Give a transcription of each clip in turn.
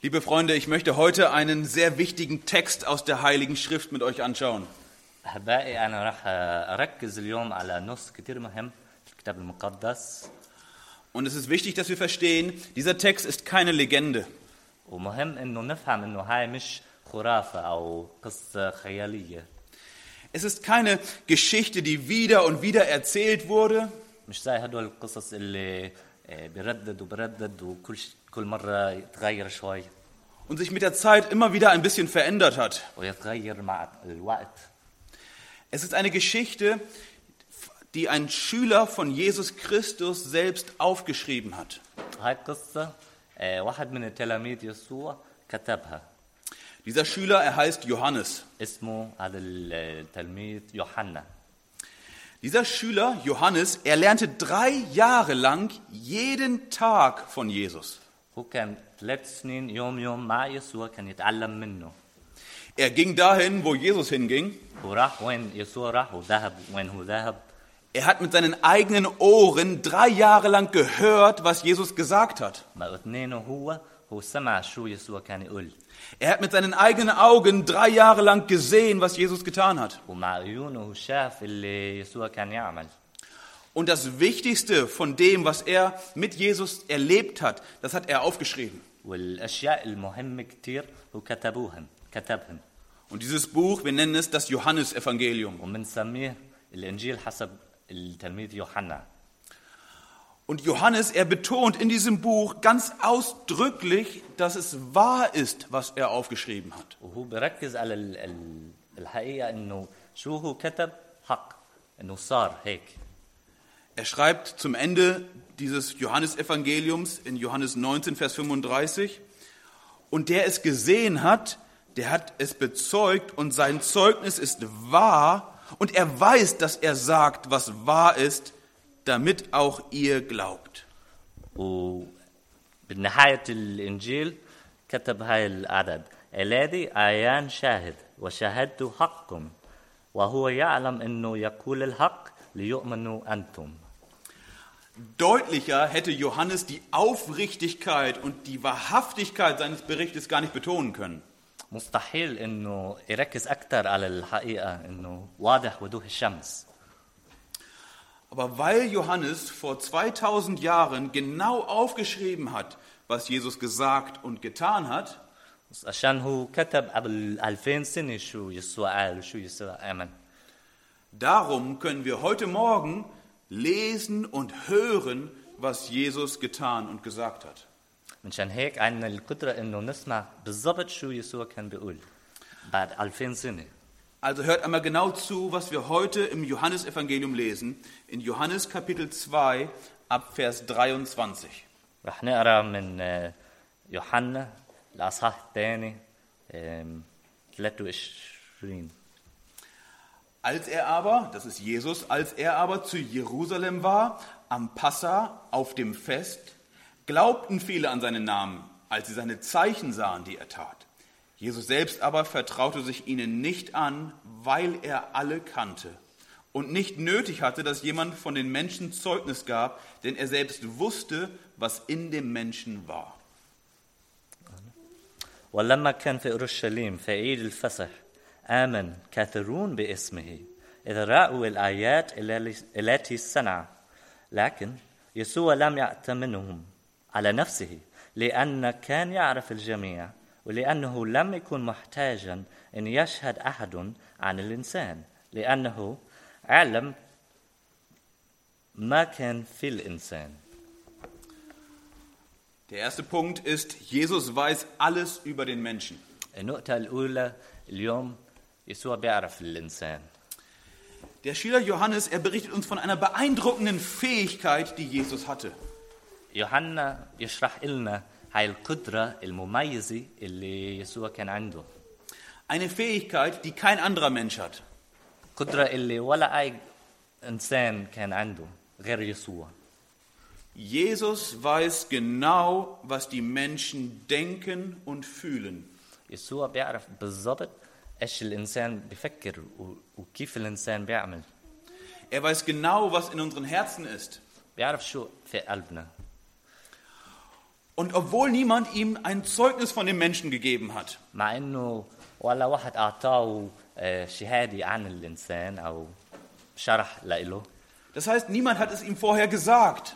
Liebe Freunde, ich möchte heute einen sehr wichtigen Text aus der Heiligen Schrift mit euch anschauen. أحبائي أنا راح أركز اليوم على نص كتير مهم في الكتاب المقدس Und es ist wichtig, dass wir verstehen, dieser Text ist keine Legende. ومهم إنه نفهم إنه هاي مش خرافة أو قصة خيالية. Es ist keine Geschichte, die wieder und wieder erzählt wurde. مش زي هدول القصص اللي بردد وكل مرة يتغير شوي Und sich mit der Zeit immer wieder ein bisschen verändert hat. ويتغير مع الوقت. Es ist eine Geschichte, die ein Schüler von Jesus Christus selbst aufgeschrieben hat. هاي القصة واحد من التلاميذ يسوع كتبها. Dieser Schüler, er heißt Johannes. اسمه هذا التلميذ يوحنا. Dieser Schüler, Johannes, er lernte 3 Jahre lang jeden Tag von Jesus. هو كان 3 سنين يوم مع يسوع كان يتعلم منه. Er ging dahin, wo Jesus hinging. وراح وين يسوع راح وذهب وين هو ذهب. Er hat mit seinen eigenen Ohren 3 Jahre lang gehört, was Jesus gesagt hat. ما اثنينه هو سمع شو يسوع كان يقول. Er hat mit seinen eigenen Augen 3 Jahre lang gesehen, was Jesus getan hat. ومع عيونه شاف اللي يسوع كان يعمل. Und das Wichtigste von dem, was er mit Jesus erlebt hat, das hat er aufgeschrieben. والأشياء المهمة كتير هو كتبهم. Und dieses Buch, wir nennen es das Johannesevangelium. ومنسميه الإنجيل حسب التلميذ يوحنا. Und Johannes, er betont in diesem Buch ganz ausdrücklich, dass es wahr ist, was er aufgeschrieben hat. وهو بركز على الحقيقة إنه شو هو كتب حق إنه صار هيك. Er schreibt zum Ende dieses Johannesevangeliums in Johannes 19, Vers 35, und der es gesehen hat, der hat es bezeugt und sein Zeugnis ist wahr und er weiß, dass er sagt, was wahr ist, damit auch ihr glaubt. وبنهاية الإنجيل كتب هاي العدد الذي عيان شاهد وشهدت حقكم وهو يعلم إنه يقول الحق ليؤمنوا أنتم. Deutlicher hätte Johannes die Aufrichtigkeit und die Wahrhaftigkeit seines Berichtes gar nicht betonen können. مستحيل إنه يركز أكثر على الحقيقة إنه واضح وضوح الشمس. Aber weil Johannes vor 2000 Jahren genau aufgeschrieben hat, was Jesus gesagt und getan hat, عشان هو كتب قبل 2000 سنة شو يسوع قال وشو يسوع آمن. Darum können wir heute Morgen lesen und hören, was Jesus getan und gesagt hat. منشان هيك عندنا القدرة إنه نسمع بالضبط شو يسوع كان بيقول بعد 2000 سنة. Also hört einmal genau zu, was wir heute im Johannesevangelium lesen, in Johannes Kapitel 2 ab Vers 23. رح نقرأ من يوحنا الأصحاح الثاني 23. Als er aber zu Jerusalem war, am Passa, auf dem Fest, glaubten viele an seinen Namen, als sie seine Zeichen sahen, die er tat. Jesus selbst aber vertraute sich ihnen nicht an, weil er alle kannte und nicht nötig hatte, dass jemand von den Menschen Zeugnis gab, denn er selbst wusste, was in dem Menschen war. ولما كان في أورشليم في عيد الفصح آمن كثيرون باسمه إذ رأوا الآيات التي صنع لكن يسوع لم يأتمنهم على نفسه لأن كان يعرف الجميع ولأنه لم يكن محتاجا أن يشهد أحد عن الإنسان لأنه علم ما كان في الإنسان. Der erste Punkt ist, Jesus weiß alles über den Menschen. النقطة الأولى اليوم يسوع بيعرف الإنسان. Der Schüler Johannes, er berichtet uns von einer beeindruckenden Fähigkeit, die Jesus hatte. يوحنا يشرح لنا هاي القدرة المميزة اللي يسوع كان عنده. Eine Fähigkeit, die kein anderer Mensch hat. قدرة اللي ولا أي إنسان كان عنده غير يسوع. Jesus weiß genau, was die Menschen denken und fühlen. يسوع بيعرف بالضبط إيش الإنسان بيفكر وكيف الإنسان بيعمل. Er weiß genau, was in unseren Herzen ist. بيعرف شو في قلبنا. Und obwohl niemand ihm ein Zeugnis von dem Menschen gegeben hat. مع إنه ولا واحد أعطاه شهادة عن الإنسان أو شرح له. Das heißt, niemand hat es ihm vorher gesagt.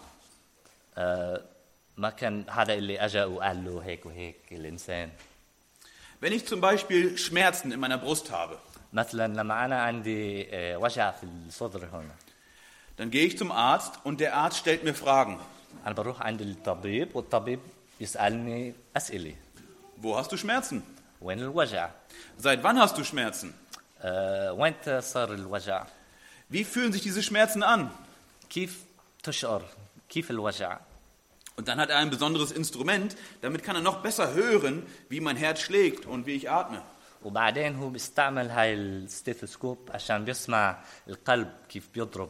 ما كان حدا اللي أجا وقال له هيك وهيك الإنسان. Wenn ich zum Beispiel Schmerzen in meiner Brust habe, مثلا لما أنا عندي وجع في الصدر هون. dann gehe ich zum Arzt und der Arzt stellt mir Fragen. أنا بروح عند الطبيب والطبيب يسألني أسئلة. Wo hast du Schmerzen? وين الوجع؟ Seit wann hast du Schmerzen? وين صار الوجع؟ Wie fühlen sich diese Schmerzen an? كيف تشعر؟ كيف الوجع؟ Und dann hat er ein besonderes Instrument, damit kann er noch besser hören, wie mein Herz schlägt und wie ich atme. وبعدين هو بيستعمل هاي الستيثوسكوب عشان بيسمع القلب كيف بيضرب.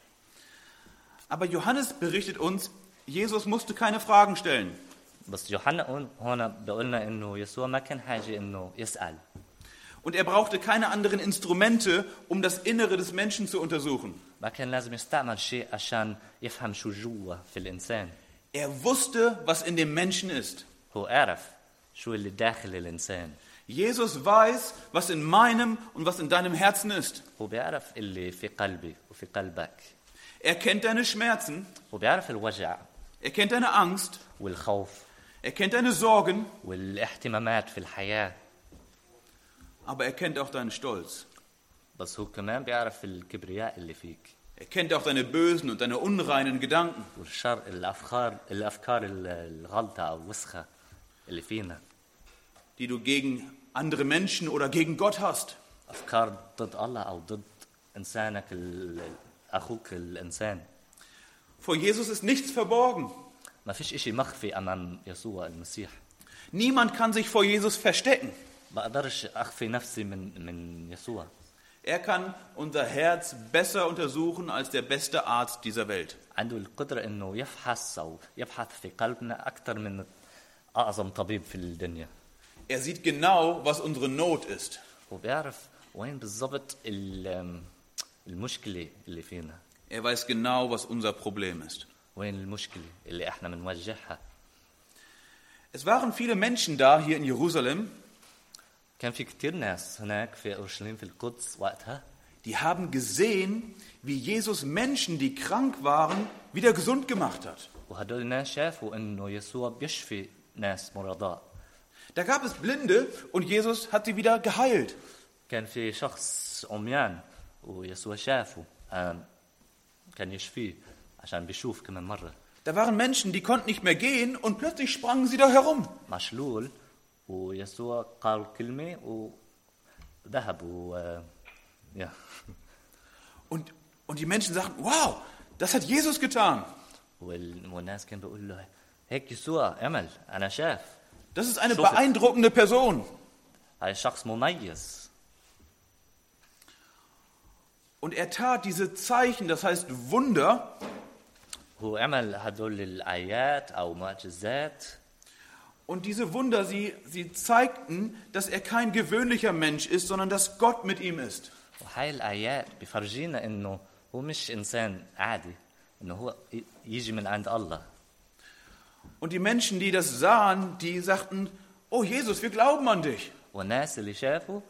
Aber Johannes berichtet uns, Jesus musste keine Fragen stellen. بس يوحنا هون بيقول لنا انه يسوع ما كان حاجه انه يسأل. Und er brauchte keine anderen Instrumente, um das Innere des Menschen zu untersuchen. ما كان لازم يستعمل شيء عشان يفهم شو جوا في الإنسان. Er wusste, was in dem Menschen ist. هو عرف شو اللي داخل الإنسان. Jesus weiß, was in meinem und was in deinem Herzen ist. هو بيعرف اللي في قلبي وفي قلبك. Er kennt deine Schmerzen. هو بيعرف الوجع. Er kennt deine Angst. والخوف. Er kennt deine Sorgen. والاهتمامات في الحياة. Aber er kennt auch deinen Stolz. بس هو كمان بيعرف الكبرياء اللي فيك. Er kennt auch deine bösen und deine unreinen Gedanken. والشر الأفكار الغلطة أو وسخة اللي فينا. Die du gegen andere Menschen oder gegen Gott hast. أفكار ضد الله أو ضد إنسانك أخوك الإنسان. Vor Jesus ist nichts verborgen. ما فيش إشي مخفي أمام يسوع المسيح. Niemand kann sich vor Jesus verstecken. بقدرش أخفي نفسي من يسوع. Er kann unser Herz besser untersuchen als der beste Arzt dieser Welt. عنده القدرة إنه يفحص أو يبحث في قلبنا أكثر من أعظم طبيب في الدنيا. Er sieht genau, was unsere Not ist. وبيعرف وين بالضبط المشكلة اللي فينا. Er weiß genau, was unser Problem ist. وين المشكلة اللي إحنا بنواجهها. Es waren viele Menschen da hier in Jerusalem. كان في كتير ناس هناك في أورشليم في القدس وقتها. Die haben gesehen, wie Jesus Menschen, die krank waren, wieder gesund gemacht hat. وهدول الناس شافوا إنه يسوع بيشفي ناس مرضاء. Da gab es Blinde und Jesus hat sie wieder geheilt. كان في شخص عميان ويسوع شافه كان يشفيه عشان بيشوف كمان مرة. Da waren Menschen, die konnten nicht mehr gehen und plötzlich sprangen sie da herum. مشلول ويسوع قال كلمة وذهب ja. Und die Menschen sagten, wow, das hat Jesus getan. والناس كانوا بيقول له هيك يسوع عمل أنا شاف. Das ist eine beeindruckende Person. هاي شخص مميز. Und er tat diese Zeichen, das heißt Wunder. هو عمل هدول الآيات أو معجزات. Und diese Wunder, sie zeigten, dass er kein gewöhnlicher Mensch ist, sondern dass Gott mit ihm ist. وهاي الآيات بفرجينا إنه هو مش إنسان عادي، إنه هو يجي من عند الله. Und die Menschen, die das sahen, die sagten, oh Jesus, wir glauben an dich. والناس اللي شافوا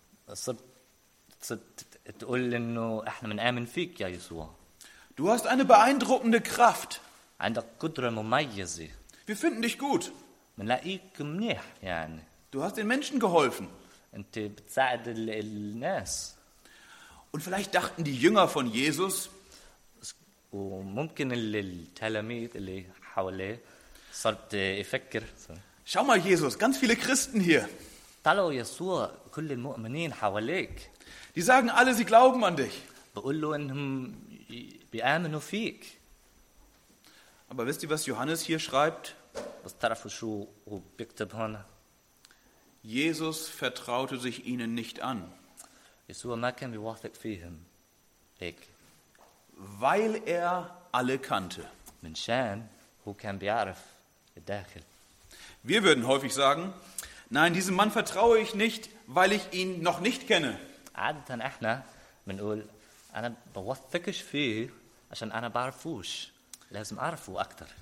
صرت تقول إنه إحنا بنآمن فيك يا يسوع. Du hast eine beeindruckende Kraft. عندك قدرة مميزة. Wir finden dich gut. بنلاقيك منيح يعني. Du hast den Menschen geholfen. أنت بتساعد الناس. Und vielleicht dachten die Jünger von Jesus, وممكن التلاميذ اللي حواليه صرت يفكر. Schau mal Jesus, ganz viele Christen hier. طلعوا يسوع كل المؤمنين حواليك. Die sagen alle, sie glauben an dich. بقول له إنهم بيآمنوا فيك. Aber wisst ihr, was Johannes hier schreibt? بس تعرفوا شو هو بيكتب هنا؟ Jesus vertraute sich ihnen nicht an. يسوع ما كان بيواثق فيهم هيك. Weil er alle kannte. من شان هو كان بيعرف الداخل. Wir würden häufig sagen, nein, diesem Mann vertraue ich nicht, weil ich ihn noch nicht kenne. عادة إحنا بنقول أنا بوثقش فيه عشان أنا بعرفوش. لازم أعرفه أكتر.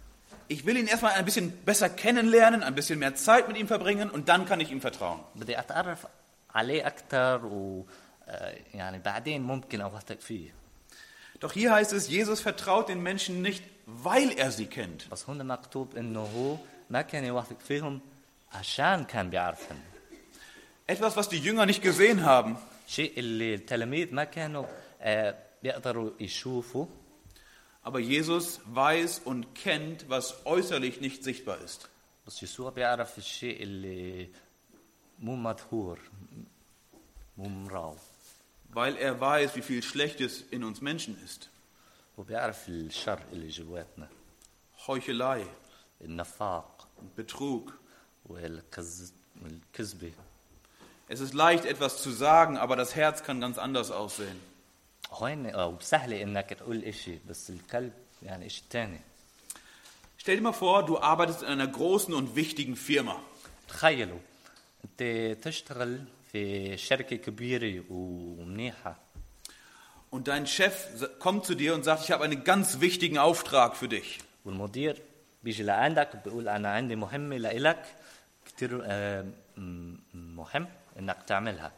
ich will ihn erstmal ein bisschen besser kennenlernen, ein bisschen mehr Zeit mit ihm verbringen und dann kann ich ihm vertrauen. بدي أتعرف عليه أكثر يعني بعدين ممكن أوثق فيه. Doch hier heißt es, Jesus vertraut den Menschen nicht, weil er sie kennt. بس هون مكتوب إنه هو ما كان يوثق فيهم عشان كان بيعرفهم. Etwas, was die Jünger nicht gesehen haben. شيء اللي التلاميذ ما كانوا بيقدروا يشوفوا. Aber Jesus weiß und kennt, was äußerlich nicht sichtbar ist. بس يسوع بيعرف الشيء اللي مو مظهور مو مراو. Weil er weiß, wie viel Schlechtes in uns Menschen ist. وبيعرف الشر اللي جواتنا. Heuchelei, النفاق Betrug. والكذبة. Es ist leicht, etwas zu sagen, aber das Herz kann ganz anders aussehen. هون سهلة إنك تقول إشي بس القلب يعني إشي تاني. Stell dir mal vor, du arbeitest in einer großen und wichtigen Firma. تخيلوا أنت تشتغل في شركة كبيرة ومنيحة. Und dein Chef kommt zu dir und sagt, ich habe einen ganz wichtigen Auftrag für dich. والمدير بيجي لعندك وبيقول أنا عندي مهمة لإلك كتير مهم إنك تعملها.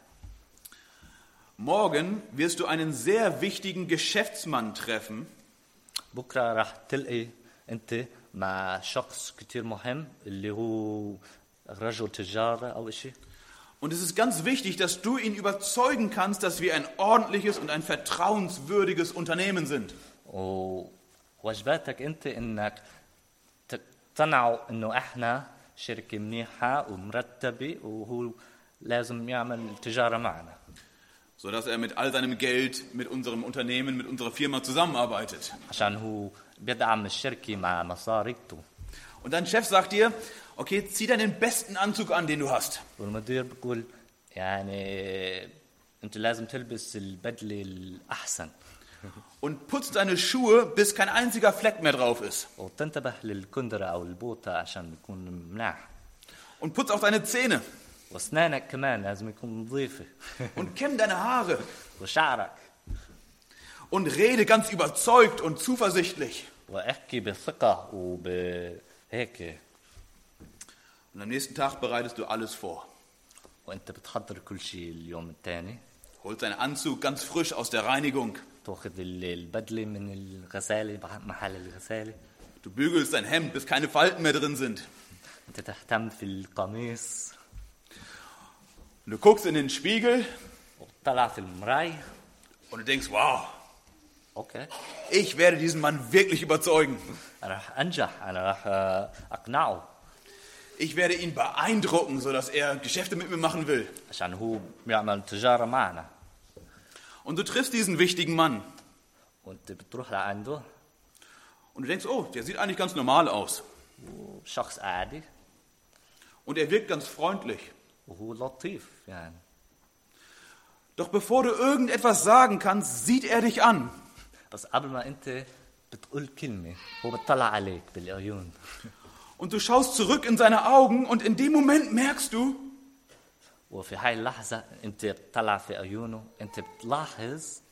Morgen wirst du einen sehr wichtigen Geschäftsmann treffen. بكرة راح تلقي أنت مع شخص كتير مهم اللي هو رجل تجارة أو إشي. Und es ist ganz wichtig, dass du ihn überzeugen kannst, dass wir ein ordentliches und ein vertrauenswürdiges Unternehmen sind. وواجباتك أنت إنك تقتنعوا إنه إحنا شركة منيحة ومرتبة وهو لازم يعمل تجارة معنا. Sodass er mit all seinem Geld, mit unserem Unternehmen, mit unserer Firma zusammenarbeitet. عشان هو بيدعم الشركة مع مصاريته. Und dein Chef sagt dir, okay, zieh deinen besten Anzug an, den du hast. والمدير بيقول يعني أنت لازم تلبس البدلة الأحسن. Und putz deine Schuhe, bis kein einziger Fleck mehr drauf ist. وتنتبه للكندرة أو البوطة عشان يكون مناح. Und putz auch deine Zähne. وأسنانك كمان لازم يكون نظيفة. Und kämm deine Haare. وشعرك. Und rede ganz überzeugt und zuversichtlich. واحكي بثقة وبهيك. Und am nächsten Tag bereitest du alles vor. وأنت بتحضر كل شيء اليوم الثاني. Holst deinen Anzug ganz frisch aus der Reinigung. تأخذ البدلة من الغسالة محل الغسالة. Du bügelst dein Hemd, bis keine Falten mehr drin sind. أنت تهتم في القميص. Und du guckst in den Spiegel. وتطلع في المراية. Und du denkst, wow. Okay. Ich werde diesen Mann wirklich überzeugen. أنا راح أنجح. أنا راح أقنعه. Ich werde ihn beeindrucken, sodass er Geschäfte mit mir machen will. عشان هو بيعمل تجارة معنا. Und du triffst diesen wichtigen Mann. وأنت بتروح لعنده. Und du denkst, oh, der sieht eigentlich ganz normal aus. شخص عادي. Und er wirkt ganz freundlich. وهو لطيف يعني. Doch bevor du irgendetwas sagen kannst, sieht er dich an. بس قبل ما أنت بتقول كلمة هو بتطلع عليك بالعيون. Und du schaust zurück in seine Augen und in dem Moment merkst du, وفي هاي اللحظة أنت بتطلع في عيونه أنت بتلاحظ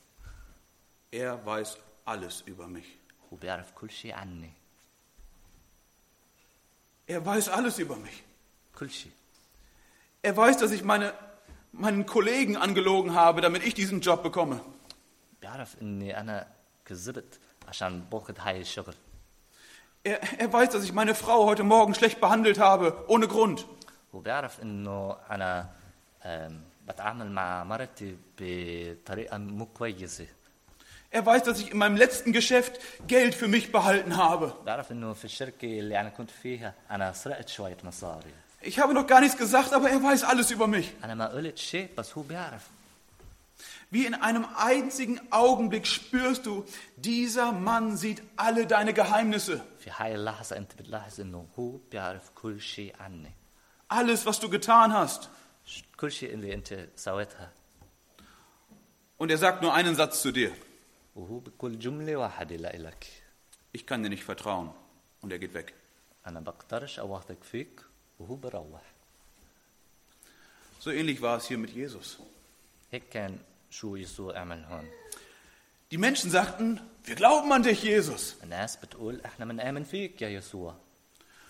er weiß alles über mich. هو بيعرف كل شيء عني. Er weiß alles über mich. كل شيء. Er weiß, dass ich meinen Kollegen angelogen habe, damit ich diesen Job bekomme. بيعرف إني أنا كذبت عشان باخذ هاي الشغل. Er weiß, dass ich meine Frau heute Morgen schlecht behandelt habe, ohne Grund. وبيعرف إنه أنا بتعامل مع مرتي بطريقة مو كويسة. Er weiß, dass ich in meinem letzten Geschäft Geld für mich behalten habe. بيعرف إنه في الشركة اللي أنا كنت فيها أنا سرقت شوية مصاري. Ich habe noch gar nichts gesagt, aber er weiß alles über mich. أنا ما قلت شيء بس هو بيعرف. Wie in einem einzigen Augenblick spürst du, dieser Mann sieht alle deine Geheimnisse. في هاي اللحظة أنت بتلاحظ إنه هو بيعرف كل شيء عني. Alles, was du getan hast. كل شيء اللي أنت سويتها. Und er sagt nur einen Satz zu dir. وهو بكل جملة واحدة لإلك. Ich kann dir nicht vertrauen. Und er geht weg. أنا بقدرش أوثق فيك وهو بروح. So ähnlich war es hier mit Jesus. هيك كان شو يسوع عمل هون. Die Menschen sagten, wir glauben an dich, Jesus. الناس بتقول إحنا بنآمن فيك يا يسوع.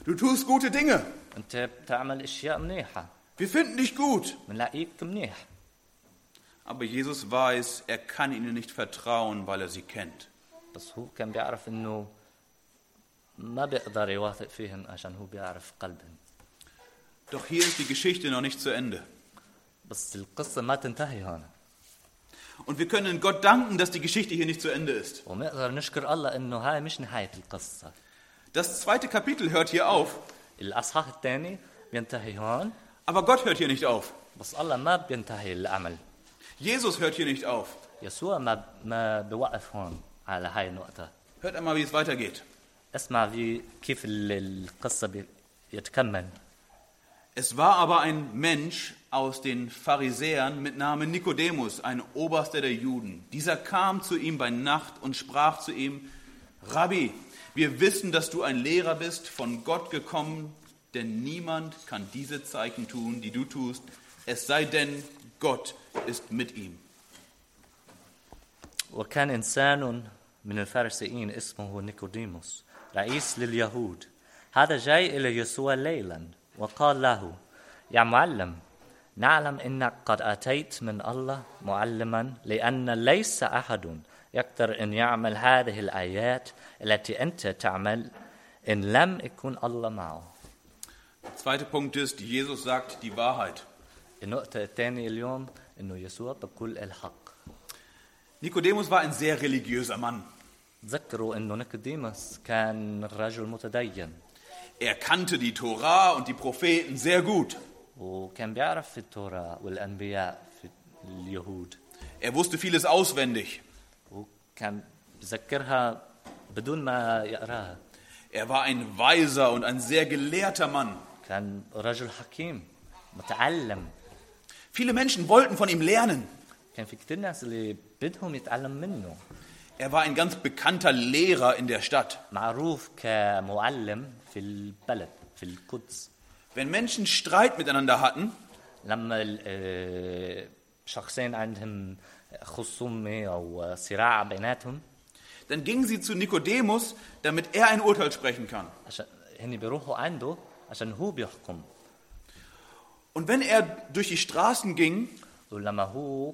Du tust gute Dinge. أنت بتعمل أشياء منيحة Wir finden dich gut. بنلاقيك منيح. Aber Jesus weiß, er kann ihnen nicht vertrauen, weil er sie kennt. بس هو كان بيعرف إنه ما بيقدر يواثق فيهم عشان هو بيعرف قلبهم. Doch hier ist die Geschichte noch nicht zu Ende. بس القصة ما تنتهي هون. Und wir können Gott danken, dass die Geschichte hier nicht zu Ende ist. ومقدر نشكر الله إنه هاي مش نهاية القصة. Das zweite Kapitel hört hier auf, الأصحاح الثاني بينتهي هون. aber Gott hört hier nicht auf. بس الله ما بينتهي العمل. Jesus hört hier nicht auf. يسوع ما بيوقف هون على هاي النقطة. Hört einmal, wie es weitergeht. اسمع في كيف القصة يتكمل. Es war aber ein Mensch aus den Pharisäern mit Namen Nikodemus, ein Oberster der Juden. Dieser kam zu ihm bei Nacht und sprach zu ihm: Rabbi, wir wissen, dass du ein Lehrer bist, von Gott gekommen, denn niemand kann diese Zeichen tun, die du tust, es sei denn, Gott ist mit ihm. وكان إنسان من الفارسيين اسمه نيكوديموس رئيس لليهود. هذا جاي إلى يسوع ليلا وقال له: يا معلم، نعلم إنك قد أتيت من الله معلما، لأن ليس أحد يقدر أن يعمل هذه الآيات التي أنت تعمل إن لم يكن الله معه. Der zweite Punkt ist, Jesus sagt die Wahrheit. النقطة الثانية اليوم إنه يسوع بكل الحق. Nikodemus war ein sehr religiöser Mann. تذكروا إنه نيكوديموس كان رجل متدين. Er kannte die Tora und die Propheten sehr gut. وكان بيعرف في التوراة والأنبياء في اليهود. Er wusste vieles auswendig. وكان بذكرها بدون ما يقراها. Er war ein weiser und ein sehr gelehrter Mann. كان رجل حكيم متعلم. Viele Menschen wollten von ihm lernen. كان في كتير ناس اللي بدهم يتعلم منه. Er war ein ganz bekannter Lehrer in der Stadt. معروف كمعلم في البلد في القدس. Wenn Menschen Streit miteinander hatten, لما شخصين عندهم خصومة أو صراع بيناتهم، dann gingen sie zu Nikodemus, damit er ein Urteil sprechen kann. عشان هني بيروحوا عنده عشان هو بيحكم. Und wenn er durch die Straßen ging, ولما هو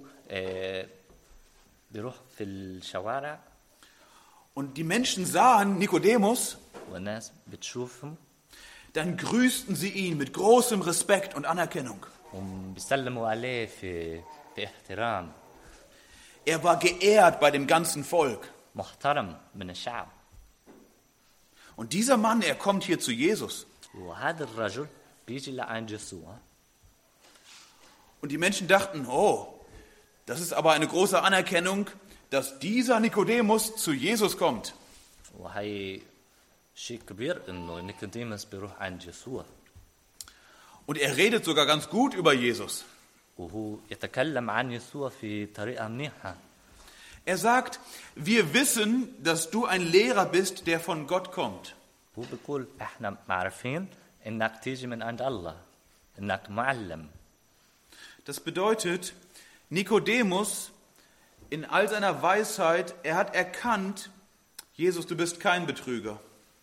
بيروح في الشوارع und die Menschen sahen Nikodemus, والناس بتشوفهم، dann grüßten sie ihn mit großem Respekt und Anerkennung. وبيسلموا عليه في احترام. Er war geehrt bei dem ganzen Volk. محترم من الشعب. Und dieser Mann, er kommt hier zu Jesus. وهذا الرجل بيجي لعند يسوع. Und die Menschen dachten, oh, das ist aber eine große Anerkennung, dass dieser Nikodemus zu Jesus kommt. وهي شيء كبير إنه نيكوديموس بيروح عند يسوع. Und er redet sogar ganz gut über Jesus. وهو يتكلم عن يسوع في طريقة منيحة. Er sagt, wir wissen, dass du ein Lehrer bist, der von Gott kommt. هو بيقول إحنا معرفين إنك تيجي من عند الله، إنك معلم. Das bedeutet, Nikodemus in all seiner Weisheit, er hat erkannt, Jesus, du bist kein Betrüger.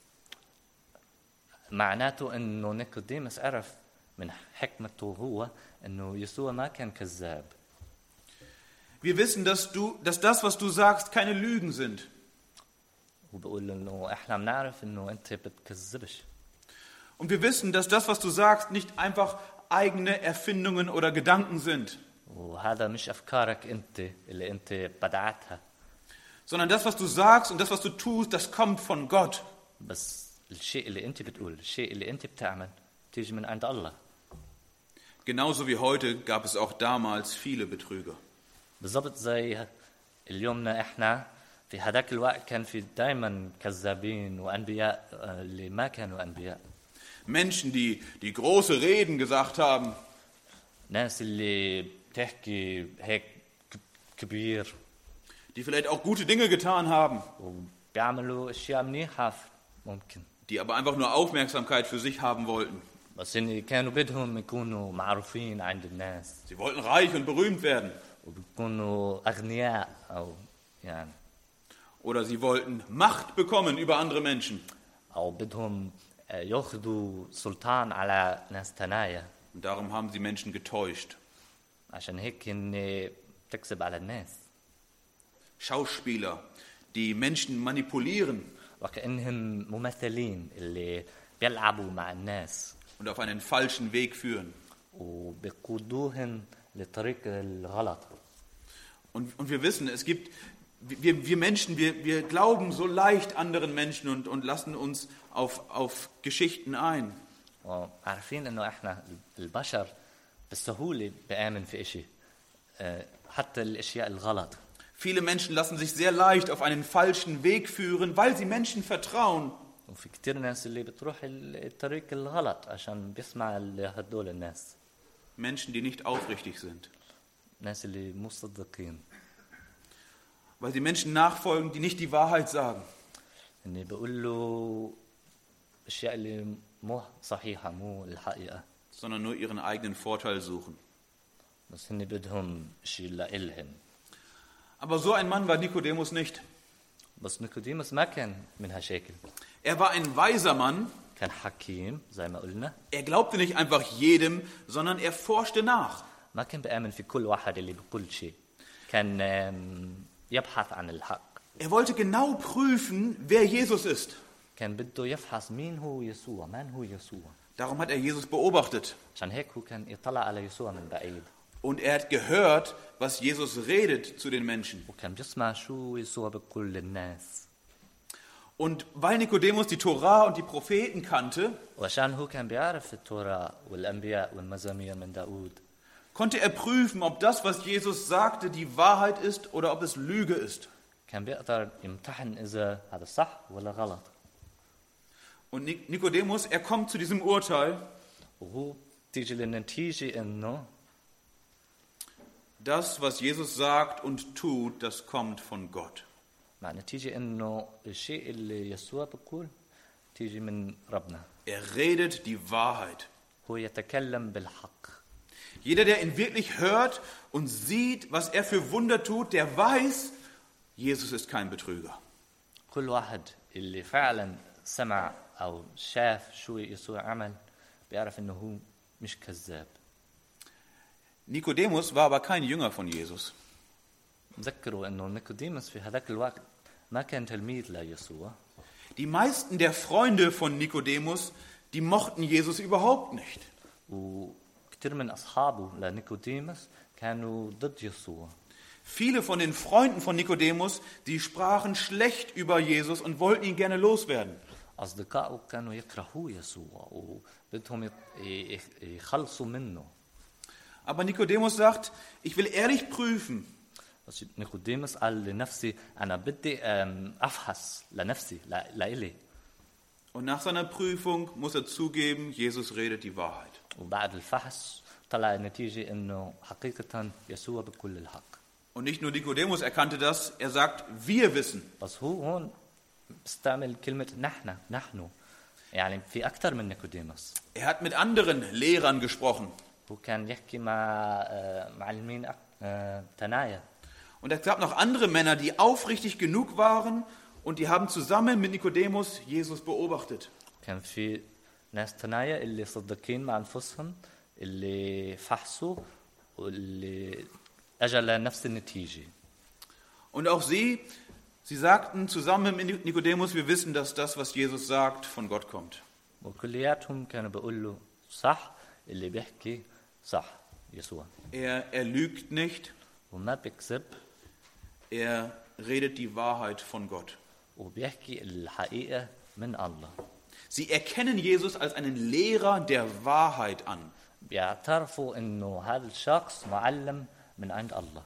معناته إنه نيكوديموس عرف من حكمته هو إنه يسوع ما كان كذاب. Wir wissen, dass das, was du sagst, keine Lügen sind. وبقول إنه إحنا بنعرف إنه أنت بتكذبش. Und wir wissen, dass das, was du sagst, nicht einfach eigene Erfindungen oder Gedanken sind. وهذا مش أفكارك أنت اللي أنت بدعتها. Sondern das, was du sagst und das, was du tust, das kommt von Gott. بس الشيء اللي أنت بتقول، الشيء اللي أنت بتعمل، تيجي من عند الله. Genauso wie heute gab es auch damals viele Betrüger. بالضبط زي اليومنا إحنا في هذاك الوقت كان في دائما كذابين وأنبياء اللي ما كانوا أنبياء. Menschen, die große Reden gesagt haben. ناس اللي بتحكي هيك كبير. Die vielleicht auch gute Dinge getan haben. وبيعملوا أشياء منيحة ممكن. Die aber einfach nur Aufmerksamkeit für sich haben wollten. بس إن كانوا بدهم يكونوا معروفين عند الناس. Sie wollten reich und berühmt werden. وبيكونوا أغنياء أو يعني. Oder sie wollten Macht bekommen über andere Menschen. أو بدهم ياخذوا سلطان على ناس تانية. Und darum haben sie Menschen getäuscht. عشان هيك هن بتكذب على الناس. Schauspieler, die Menschen manipulieren وكأنهم ممثلين اللي بيلعبوا مع الناس und auf einen falschen Weg führen. وبيقودوهم لطريق الغلط. Und wir wissen, es gibt, wir Menschen, wir glauben so leicht anderen Menschen und lassen uns auf Geschichten ein. وعارفين انه احنا البشر بالسهولة بآمن في اشي حتى الاشياء الغلط. Viele Menschen lassen sich sehr leicht auf einen falschen Weg führen, weil sie Menschen vertrauen. وفي كتير ناس اللي بتروح الطريق الغلط عشان بيسمع هدول الناس. Menschen, die nicht aufrichtig sind. ناس اللي مو صدقين. Weil sie Menschen nachfolgen, die nicht die Wahrheit sagen. إني بقول له أشياء اللي مو صحيحة مو الحقيقة. Sondern nur ihren eigenen Vorteil suchen. بس هني بدهم شيء لإلهم. Aber so ein Mann war Nikodemus nicht. بس نيكوديموس ما كان من هالشكل. Er war ein weiser Mann. كان حكيم زي ما قلنا. Er glaubte nicht einfach jedem, sondern er forschte nach. ما كان بآمن في كل واحد اللي بيقول شيء. كان يبحث عن الحق. Er wollte genau prüfen, wer Jesus ist. كان بده يفحص مين هو يسوع، من هو يسوع. Darum hat er Jesus beobachtet. عشان هيك هو كان يطلع على يسوع من بعيد. Und er hat gehört, was Jesus redet zu den Menschen. وكان بيسمع شو يسوع بيقول للناس. Und weil Nikodemus die Tora und die Propheten kannte, وعشان هو كان بيعرف التوراة والأنبياء والمزامير من داود. konnte er prüfen, ob das, was Jesus sagte, die Wahrheit ist oder ob es Lüge ist. كان بيقدر يمتحن إذا هذا صح ولا غلط. Und Nikodemus, er kommt zu diesem Urteil, وهو تيجي للنتيجة إنه das, was Jesus sagt und tut, das kommt von Gott. مع نتيجة إنه الشيء اللي يسوع بيقول تيجي من ربنا. Er redet die Wahrheit. هو يتكلم بالحق. Jeder, der ihn wirklich hört und sieht, was er für Wunder tut, der weiß, Jesus ist kein Betrüger. كل واحد اللي فعلا سمع أو شاف شو يسوع عمل بيعرف إنه هو مش كذاب. Nikodemus war aber kein Jünger von Jesus. تذكروا إنه نيكوديموس في هذاك الوقت ما كان تلميذ ليسوع. Die meisten der Freunde von Nikodemus, die mochten Jesus überhaupt nicht. وكثير من أصحابه لنيكوديموس كانوا ضد يسوع. Viele von den Freunden von Nikodemus, die sprachen schlecht über Jesus und wollten ihn gerne loswerden. أصدقائه كانوا يكرهوا يسوع وبدهم يخلصوا منه. Aber Nikodemus sagt, ich will ehrlich prüfen. بس نيكوديموس قال لنفسي أنا بدي أفحص لنفسي لإلي. Und nach seiner Prüfung muss er zugeben, Jesus redet die Wahrheit. وبعد الفحص طلع النتيجة إنه حقيقة يسوع بكل الحق. Und nicht nur Nikodemus erkannte das, er sagt, wir wissen. بس هو هون بيستعمل كلمة نحن يعني في أكثر من نيكوديموس. Er hat mit anderen Lehrern gesprochen. هو كان يحكي مع معلمين تنايا. Und es gab noch andere Männer, die aufrichtig genug waren und die haben zusammen mit Nikodemus Jesus beobachtet. كان في ناس تنايا اللي صدقين مع أنفسهم اللي فحصوا واللي أجل نفس النتيجة. Und auch sie sagten zusammen mit Nikodemus, wir wissen, dass das, was Jesus sagt, von Gott kommt. وكلياتهم كانوا بيقولوا صح اللي بيحكي صح يسوع. Er lügt nicht. وما بيكذب. Er redet die Wahrheit von Gott. وبيحكي الحقيقة من الله. Sie erkennen Jesus als einen Lehrer der Wahrheit an. بيعترفوا إنه هذا الشخص معلم من عند الله.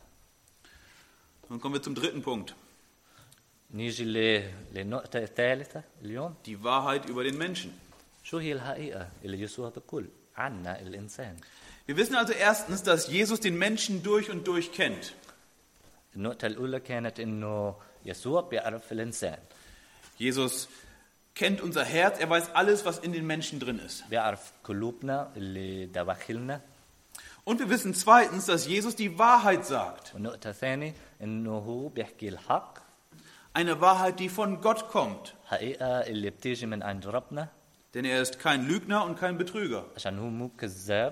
Nun kommen wir zum dritten Punkt. نيجي للنقطة الثالثة اليوم. Die Wahrheit über den Menschen. شو هي الحقيقة اللي يسوع بيقول عنها الإنسان؟ Wir wissen also erstens, dass Jesus den Menschen durch und durch kennt. النقطة الأولى كانت إنه يسوع بيعرف الإنسان. Jesus kennt unser Herz, er weiß alles, was in den Menschen drin ist. بيعرف قلوبنا اللي دواخلنا. Und wir wissen zweitens, dass Jesus die Wahrheit sagt. والنقطة الثانية إنه هو بيحكي الحق. Eine Wahrheit, die von Gott kommt. حقيقة اللي بتيجي من عند ربنا. Denn er ist kein Lügner und kein Betrüger. عشان هو مو كذاب.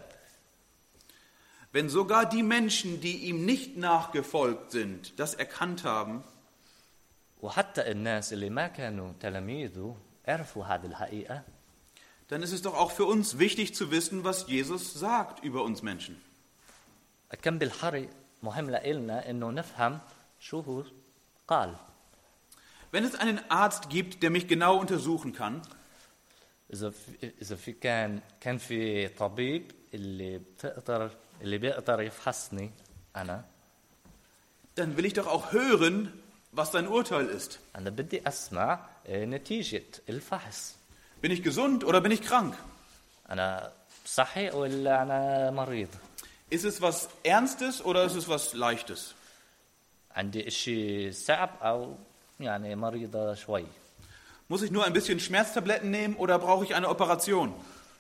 Wenn sogar die Menschen, die ihm nicht nachgefolgt sind, das erkannt haben, وحتى الناس اللي ما كانوا تلاميذه عرفوا هذه الحقيقة. dann ist es doch auch für uns wichtig zu wissen, was Jesus sagt über uns Menschen. كم بالحري مهم لنا إنه نفهم شو هو قال. Wenn es einen Arzt gibt, der mich genau untersuchen kann, إذا في كان في طبيب اللي بيقدر يفحصني أنا. dann will ich doch auch hören, was sein Urteil ist. أنا بدي أسمع نتيجة الفحص. Bin ich gesund oder bin ich krank? أنا صحي ولا أنا مريض؟ Ist es was Ernstes oder ist es was Leichtes? عندي إشي صعب أو يعني مريضة شوي. Muss ich nur ein bisschen Schmerztabletten nehmen oder brauche ich eine Operation?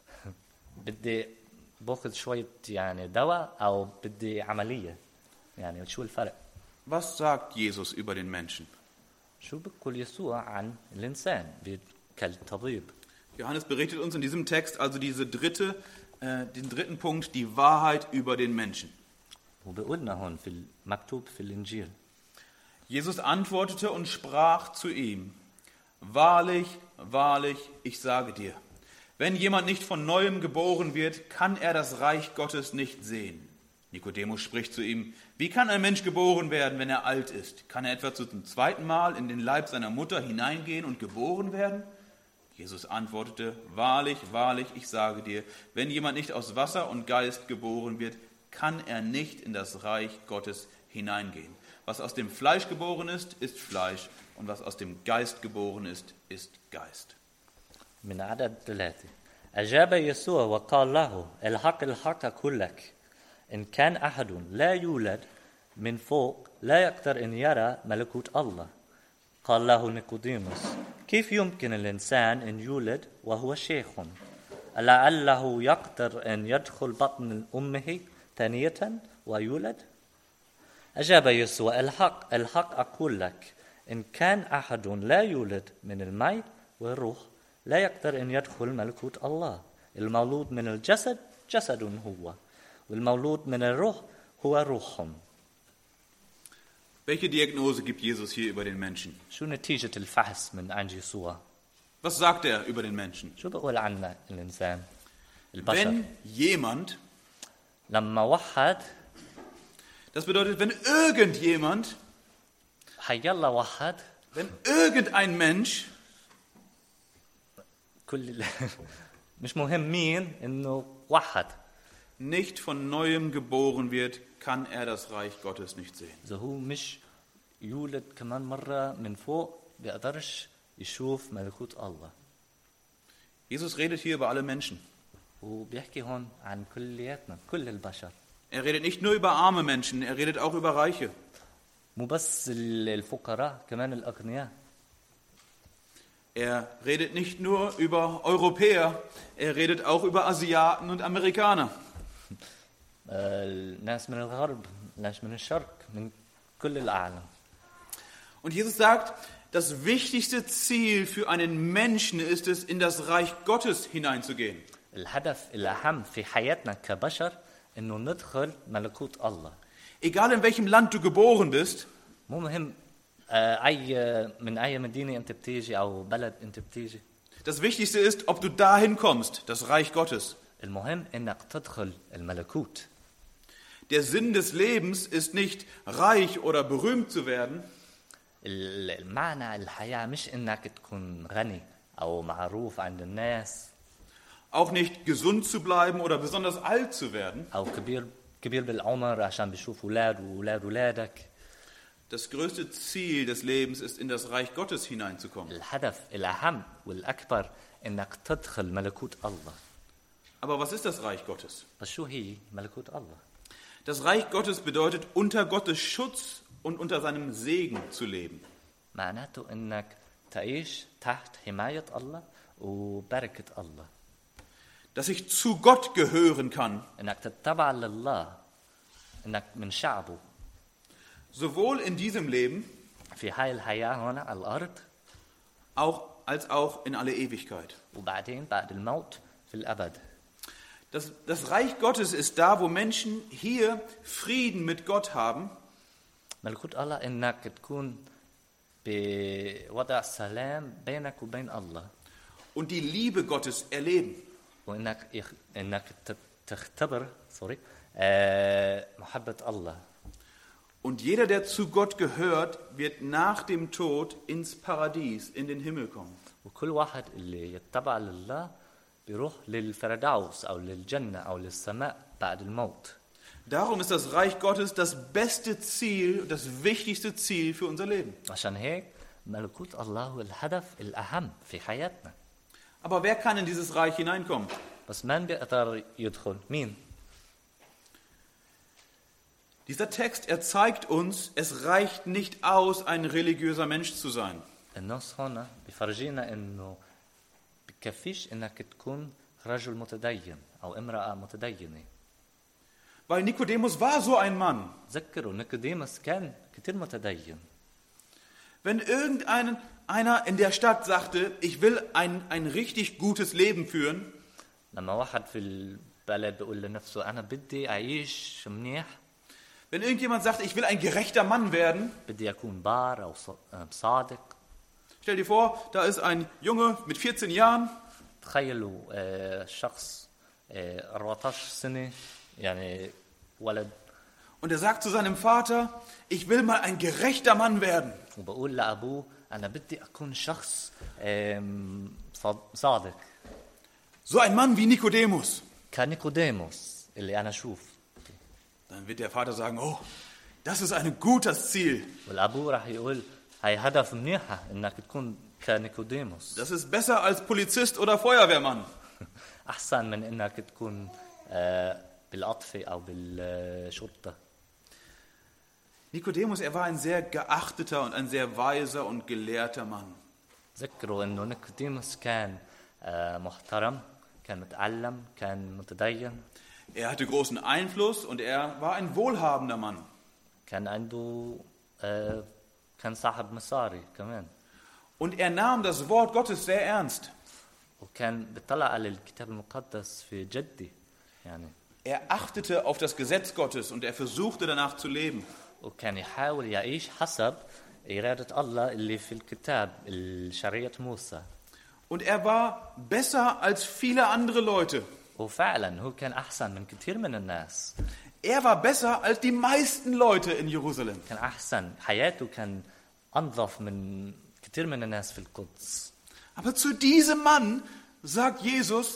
بدي باخذ شوية يعني دواء أو بدي عملية. يعني شو الفرق؟ Was sagt Jesus über den Menschen? شو بيقول يسوع عن الإنسان كالطبيب؟ Johannes berichtet uns in diesem Text also den dritten Punkt, die Wahrheit über den Menschen. وبيقولنا هون في المكتوب في الإنجيل. Jesus antwortete und sprach zu ihm: Wahrlich, wahrlich, ich sage dir, wenn jemand nicht von Neuem geboren wird, kann er das Reich Gottes nicht sehen. Nikodemus spricht zu ihm: Wie kann ein Mensch geboren werden, wenn er alt ist? Kann er etwa zum zweiten Mal in den Leib seiner Mutter hineingehen und geboren werden? Jesus antwortete: Wahrlich, wahrlich, ich sage dir, wenn jemand nicht aus Wasser und Geist geboren wird, kann er nicht in das Reich Gottes hineingehen. Was aus dem Fleisch geboren ist, ist Fleisch, und was aus dem Geist geboren ist, ist Geist. من عدد 3 أجاب يسوع وقال له الحق الحق أقول لك إن كان أحد لا يولد من فوق لا يقدر أن يرى ملكوت الله. قال له نيقوديموس كيف يمكن الإنسان أن يولد وهو شيخ؟ لعله يقدر أن يدخل بطن أمه ثانية ويولد؟ أجاب يسوع الحق الحق أقول لك إن كان أحد لا يولد من الماء والروح لا يقدر أن يدخل ملكوت الله. المولود من الجسد جسد هو والمولود من الروح هو روح. Welche Diagnose gibt Jesus hier über den Menschen? شو نتيجة الفحص من عند يسوع؟ Was sagt er über den Menschen? شو بقول عنا الإنسان البشر؟ Wenn jemand, لما وحد das bedeutet, wenn irgendjemand, حيلا وحد wenn irgendein Mensch كل مش مهم مين إنه وحد. nicht von Neuem geboren wird, kann er das Reich Gottes nicht sehen. إذا هو مش يولد كمان مرة من فوق بيقدرش يشوف ملكوت الله. Jesus redet hier über alle Menschen. وبيحكي هون عن كلياتنا كل البشر. Er redet nicht nur über arme Menschen, er redet auch über Reiche. مو بس الفقراء كمان الأغنياء. Er redet nicht nur über Europäer, er redet auch über Asiaten und Amerikaner. الناس من الغرب، الناس من الشرق، من كل العالم. Und Jesus sagt, das wichtigste Ziel für einen Menschen ist es, in das Reich Gottes hineinzugehen. الهدف الأهم في حياتنا كبشر إنه ندخل ملكوت الله. Egal in welchem Land du geboren bist, مو مهم من أي مدينة أنت بتيجي أو بلد أنت بتيجي. das Wichtigste ist, ob du dahin kommst, das Reich Gottes. المهم إنك تدخل الملكوت. Der Sinn des Lebens ist nicht, reich oder berühmt zu werden, المعنى الحياة مش إنك تكون غني أو معروف عند الناس. auch nicht gesund zu bleiben oder besonders alt zu werden. أو كبير بالعمر عشان بيشوف أولاد وأولاد أولادك. Das größte Ziel des Lebens ist, in das Reich Gottes hineinzukommen. الهدف الأهم والأكبر إنك تدخل ملكوت الله. Aber was ist das Reich Gottes? بس شو هي ملكوت الله؟ Das Reich Gottes bedeutet, unter Gottes Schutz und unter seinem Segen zu leben. معناته إنك تعيش تحت حماية الله وبركة الله. Dass ich zu Gott gehören kann, إنك تتبع لله، إنك من شعبه. sowohl in diesem Leben, في هاي الحياة هنا على الأرض، auch als auch in alle Ewigkeit. وبعدين بعد الموت في الأبد. Das Reich Gottes ist da, wo Menschen hier Frieden mit Gott haben ملكوت الله إنك تكون بوضع سلام بينك وبين الله und die Liebe Gottes erleben. إنك تختبر محبة الله. Und jeder, der zu Gott gehört, wird nach dem Tod ins Paradies, in den Himmel kommen. وكل واحد اللي يتبع لله بيروح للفردوس أو للجنة أو للسماء بعد الموت. Darum ist das Reich Gottes das beste Ziel, das wichtigste Ziel für unser Leben. عشان هيك ملكوت الله هو الهدف الأهم في حياتنا. Aber wer kann in dieses Reich hineinkommen? بس من بيقدر يدخل؟ مين؟ Dieser Text, er zeigt uns, es reicht nicht aus, ein religiöser Mensch zu sein. النص هنا بيفرجينا إنه بكفيش إنك تكون رجل متدين أو امرأة متدينة. Weil Nikodemus war so ein Mann. تذكروا نيقوديموس كان كتير متدين. Wenn einer in der Stadt sagte, ich will ein richtig gutes Leben führen, لما واحد في البلد بيقول لنفسه أنا بدي أعيش منيح. wenn irgendjemand sagt, ich will ein gerechter Mann werden, بدي أكون بار أو صادق. Stell dir vor, da ist ein Junge mit 14 Jahren. تخيلوا شخص 14 سنة يعني ولد. Und er sagt zu seinem Vater, ich will mal ein gerechter Mann werden. وبقول لأبوه أنا بدي أكون شخص صادق. So ein Mann wie Nikodemus. كنيقوديموس اللي أنا أشوف. Dann wird der Vater sagen, oh, das ist ein gutes Ziel. والأبوه راح يقول هاي هدف منيحة إنك تكون كنيقوديموس. Das ist besser als Polizist oder Feuerwehrmann. أحسن من إنك تكون بالأطفاء أو بالشرطة. Nikodemus, er war ein sehr geachteter und ein sehr weiser und gelehrter Mann. تذكروا إنه نيقوديموس كان محترم، كان متعلم، كان متدين. Er hatte großen Einfluss und er war ein wohlhabender Mann. كان عنده كان صاحب مصاري كمان. Und er nahm das Wort Gottes sehr ernst. وكان بيطلع على الكتاب المقدس في جدي يعني. Er achtete auf das Gesetz Gottes und er versuchte danach zu leben. وكان يحاول يعيش حسب إرادة الله اللي في الكتاب شريعة موسى. Und er war besser als viele andere Leute. وفعلا هو كان أحسن من كثير من الناس. Er war besser als die meisten Leute in Jerusalem. كان أحسن، حياته كان أنظف من كثير من الناس في القدس. Aber zu diesem Mann sagt Jesus,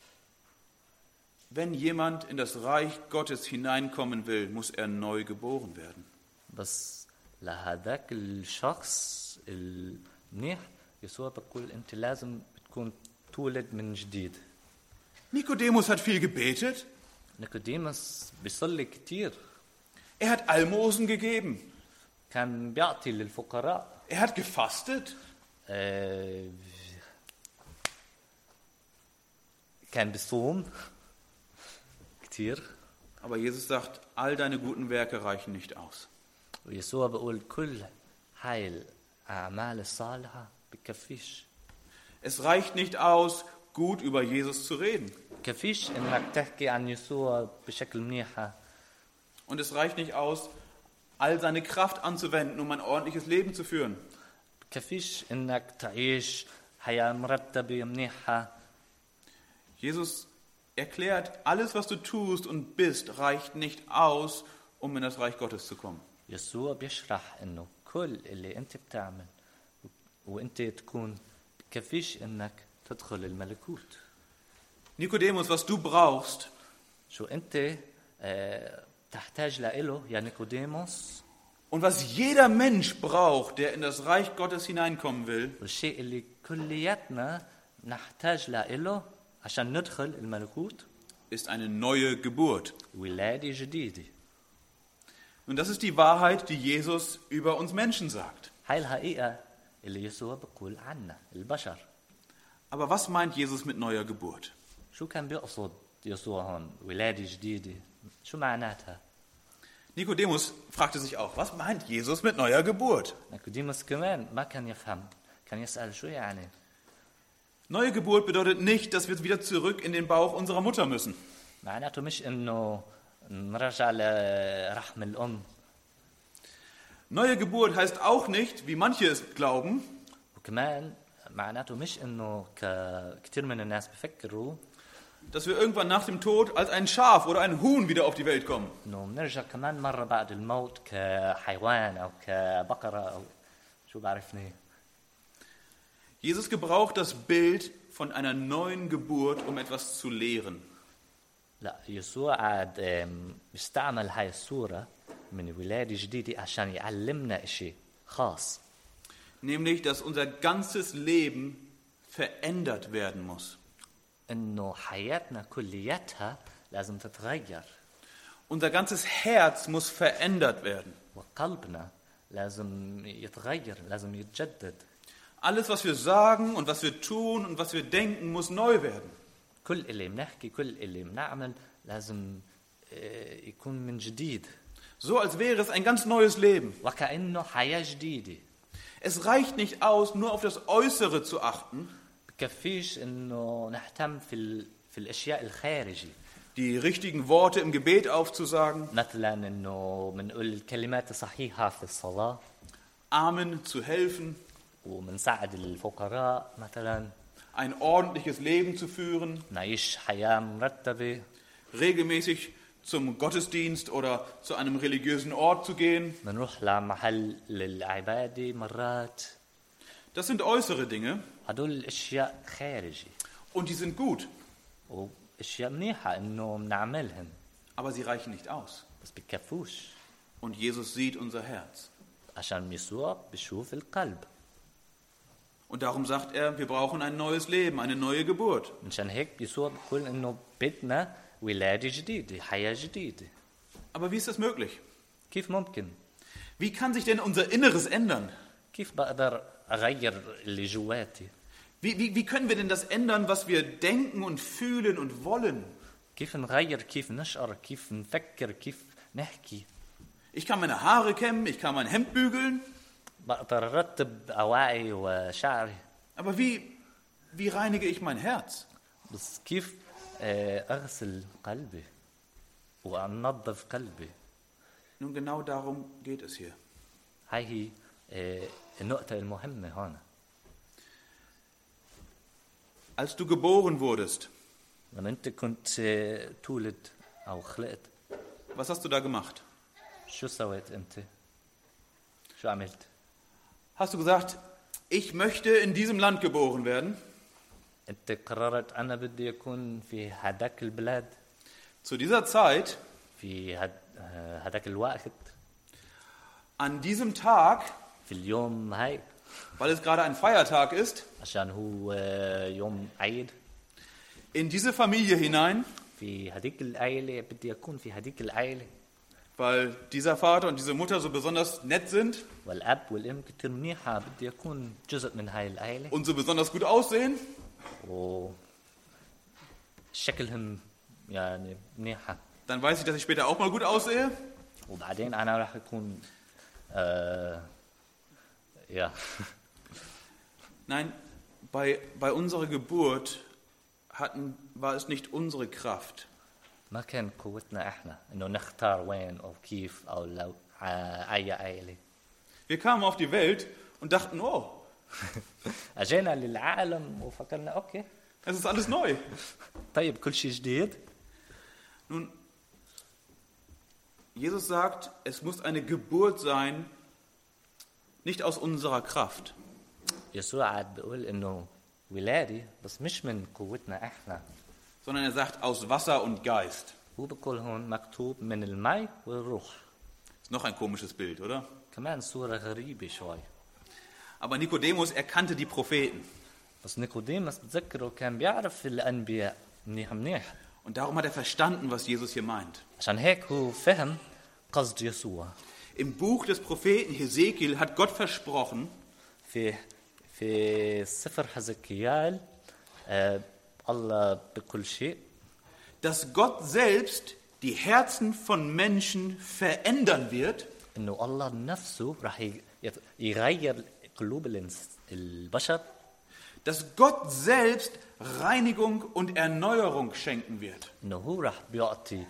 wenn jemand in das Reich Gottes hineinkommen will, muss er neu geboren werden. بس لهذاك الشخص المنيح يسوع بيقول أنت لازم تكون تولد من جديد. Nikodemus hat viel gebetet. نيقوديموس بيصلي كثير. Er hat Almosen gegeben. كان بيعطي للفقراء. Er hat gefastet. كان بيصوم كثير. Aber Jesus sagt, all deine guten Werke reichen nicht aus. ويسوع بيقول كل هاي الأعمال الصالحة بكفيش. Es reicht nicht aus, gut über Jesus zu reden. كفيش إنك تحكي عن يسوع بشكل منيحة. Und es reicht nicht aus, all seine Kraft anzuwenden, um ein ordentliches Leben zu führen. كفيش إنك تعيش حياة مرتبة منيحة. Jesus erklärt, alles, was du tust und bist, reicht nicht aus, um in das Reich Gottes zu kommen. يسوع بيشرح إنه كل اللي أنت بتعمل وأنت تكون كفيش إنك تدخل الملكوت. Nikodemus, was du brauchst, شو أنت تحتاج لإله يا نيقوديموس. und was jeder Mensch braucht, der in das Reich Gottes hineinkommen will, والشيء اللي كلياتنا نحتاج لإله عشان ندخل الملكوت ist eine neue Geburt. ولادة جديدة. Und das ist die Wahrheit, die Jesus über uns Menschen sagt. هاي الحقيقة اللي يسوع بيقول عنها البشر. Aber was meint Jesus mit neuer Geburt? شو كان بيقصد يسوع هون ولادة جديدة؟ شو معناتها؟ Nikodemus fragte sich auch, was meint Jesus mit neuer Geburt? نيقوديموس كمان ما كان يفهم، كان يسأل شو يعني؟ Neue Geburt bedeutet nicht, dass wir wieder zurück in den Bauch unserer Mutter müssen. معناته مش إنه نرجع لرحم الأم. Neue Geburt heißt auch nicht, wie manche es glauben, وكمان معناته مش إنه كتير من الناس بفكروا dass wir irgendwann nach dem Tod als ein Schaf oder ein Huhn wieder auf die Welt kommen. إنه بنرجع كمان مرة بعد الموت كحيوان أو كبقرة أو شو بعرفني. Jesus gebraucht das Bild von einer neuen Geburt, um etwas zu lehren. لا يسوع عاد بيستعمل هاي الصورة من ولادة جديدة عشان يعلمنا إشي خاص. Nämlich, dass unser ganzes Leben verändert werden muss. إنه حياتنا كلياتها لازم تتغير. Unser ganzes Herz muss verändert werden. وقلبنا لازم يتغير، لازم يتجدد. Alles, was wir sagen und was wir tun und was wir denken, muss neu werden. كل اللي بنحكي، كل اللي بنعمل لازم يكون من جديد. So als wäre es ein ganz neues Leben. وكأنه حياة جديدة. Es reicht nicht aus, nur auf das Äußere zu achten, بكفيش إنه نهتم في الأشياء الخارجية. die richtigen Worte im Gebet aufzusagen, مثلا إنه بنقول الكلمات الصحيحة في الصلاة. Armen zu helfen, ومنساعد الفقراء مثلا. ein ordentliches Leben zu führen, نعيش حياة مرتبة. regelmäßig zum Gottesdienst oder zu einem religiösen Ort zu gehen. بنروح لمحل العبادة مرات. Das sind äußere Dinge هدول الأشياء خارجي. und die sind gut, وأشياء منيحة إنه بنعملهن. aber sie reichen nicht aus. بس بكفوش. Und Jesus sieht unser Herz. عشان يسوع بشوف القلب. Und darum sagt er, wir brauchen ein neues Leben, eine neue Geburt. مشان هيك يسوع بيقول إنه بدنا ولادة جديدة، حياة جديدة. Aber wie ist das möglich? كيف ممكن؟ Wie kann sich denn unser Inneres ändern? كيف بقدر أغير اللي جواتي؟ Wie können wir denn das ändern, was wir denken und fühlen und wollen? كيف نغير، كيف نشعر، كيف نفكر، كيف نحكي؟ Ich kann meine Haare kämmen, ich kann mein Hemd bügeln. بقدر أرتب أواعي وشعري. Aber wie reinige ich mein Herz? بس كيف أغسل قلبي وأنظف قلبي؟ Nun genau darum geht es hier. هاي هي النقطة المهمة هون. Als du geboren wurdest, لما أنت كنت تولد أو خلقت، was hast du da gemacht? شو سويت أنت؟ شو عملت؟ Hast du gesagt, ich möchte in diesem Land geboren werden? أنت قررت أنا بدي أكون في هداك البلاد، Zu dieser Zeit, في هداك الوقت، an diesem Tag, في اليوم هاي، weil es gerade ein Feiertag ist, عشان هو يوم عيد. in diese Familie hinein, في هديك العائلة بدي أكون في هديك العائلة. weil dieser Vater und diese Mutter so besonders nett sind والأب والأم كتير منيحة، بدي أكون جزء من هاي العائلة. und so besonders gut aussehen. وشكلهم يعني منيحة. Dann weiß ich, dass ich später auch mal gut aussehe. وبعدين أنا راح أكون ja. Nein, bei unserer Geburt war es nicht unsere Kraft, ما كان قوتنا إحنا إنه نختار وين أو كيف أو لو أي عائلة. Wir kamen auf die Welt und dachten, oh, أجينا للعالم وفكرنا أوكي. es ist alles neu. طيب كل شيء جديد. Nun, Jesus sagt, es muss eine Geburt sein, nicht aus unserer Kraft, يسوع عاد بيقول إنه ولادة بس مش من قوتنا إحنا. sondern er sagt aus Wasser und Geist. هو بيقول هون مكتوب من الماء والروح. Ist noch ein komisches Bild, oder? كمان صورة غريبة شوي. Aber Nikodemus erkannte die Propheten. بس نيقوديموس بتذكره كان بيعرف الأنبياء منيح منيح. Und darum hat er verstanden, was Jesus hier meint. عشان هيك هو فهم قصد يسوع. Im Buch des Propheten Hesekiel hat Gott versprochen, في سفر حزقيال الله بكل شيء. dass Gott selbst die Herzen von Menschen verändern wird, إنه الله نفسه راح يغير قلوب البشر, dass Gott selbst Reinigung und Erneuerung schenken wird. إنه هو راح بيعطي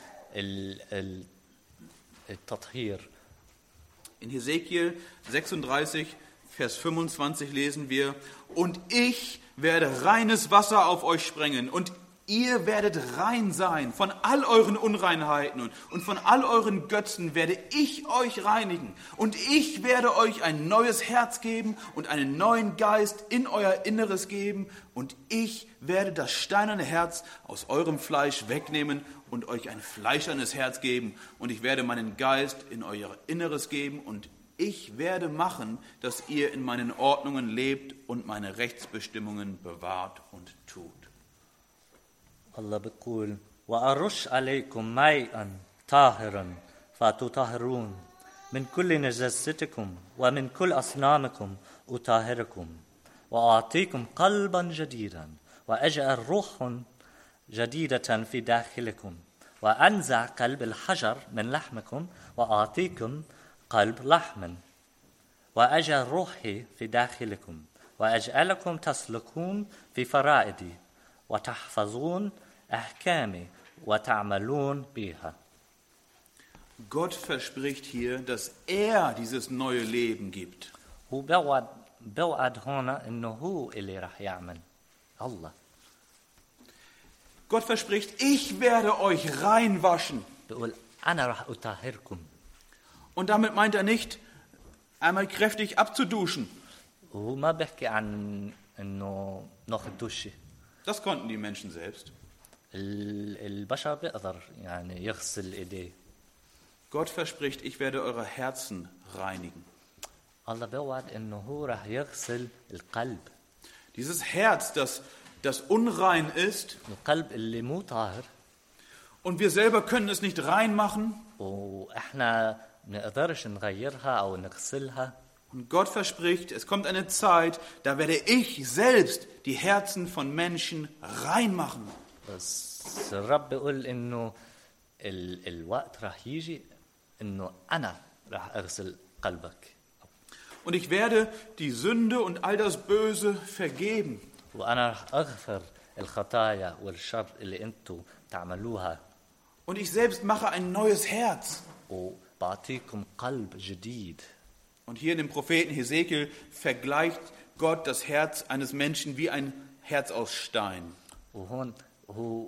التطهير. In Hesekiel 36, Vers 25 lesen wir, und ich werde reines Wasser auf euch sprengen und ihr werdet rein sein. Von all euren Unreinheiten und von all euren Götzen werde ich euch reinigen. Und ich werde euch ein neues Herz geben und einen neuen Geist in euer Inneres geben. Und ich werde das steinerne Herz aus eurem Fleisch wegnehmen und euch ein fleischernes Herz geben. Und ich werde meinen Geist in euer Inneres geben. Und ich werde machen, dass ihr in meinen Ordnungen lebt und meine Rechtsbestimmungen bewahrt und tut. الله بيقول وأرش عليكم ماء طاهرا فتطهرون من كل نجاستكم ومن كل أصنامكم أطهركم وأعطيكم قلبا جديدا وأجعل روح جديدة في داخلكم وأنزع قلب الحجر من لحمكم وأعطيكم قلب لحم وأجعل روحي في داخلكم وأجعلكم تسلكون في فرائدي وتحفظون أحكامي وتعملون بها. Gott verspricht hier, dass er dieses neue Leben gibt. هو بوعد هنا إنه هو اللي راح يعمل. الله. Gott verspricht, ich werde euch reinwaschen. بيقول أنا راح أطهركم. Und damit meint er nicht, einmal kräftig abzuduschen. وهو ما بيحكي عن إنه ناخذ دشة. Das konnten die Menschen selbst. البشر بيقدر يعني يغسل إيديه. Gott verspricht, ich werde eure Herzen reinigen. الله بيوعد إنه هو راح يغسل القلب. Dieses Herz, das unrein ist. القلب اللي مو طاهر. Und wir selber können es nicht reinmachen. وإحنا نقدرش نغيرها أو نغسلها. Und Gott verspricht, es kommt eine Zeit, da werde ich selbst die Herzen von Menschen reinmachen. بس الرب بيقول إنه الوقت راح يجي إنه أنا راح أغسل قلبك. Und ich werde die Sünde und all das Böse vergeben. وأنا راح أغفر الخطايا والشر اللي أنتوا تعملوها. Und ich selbst mache ein neues Herz. وبعطيكم قلب جديد. Und hier in dem Propheten Hesekiel vergleicht Gott das Herz eines Menschen wie ein Herz aus Stein. وهون هو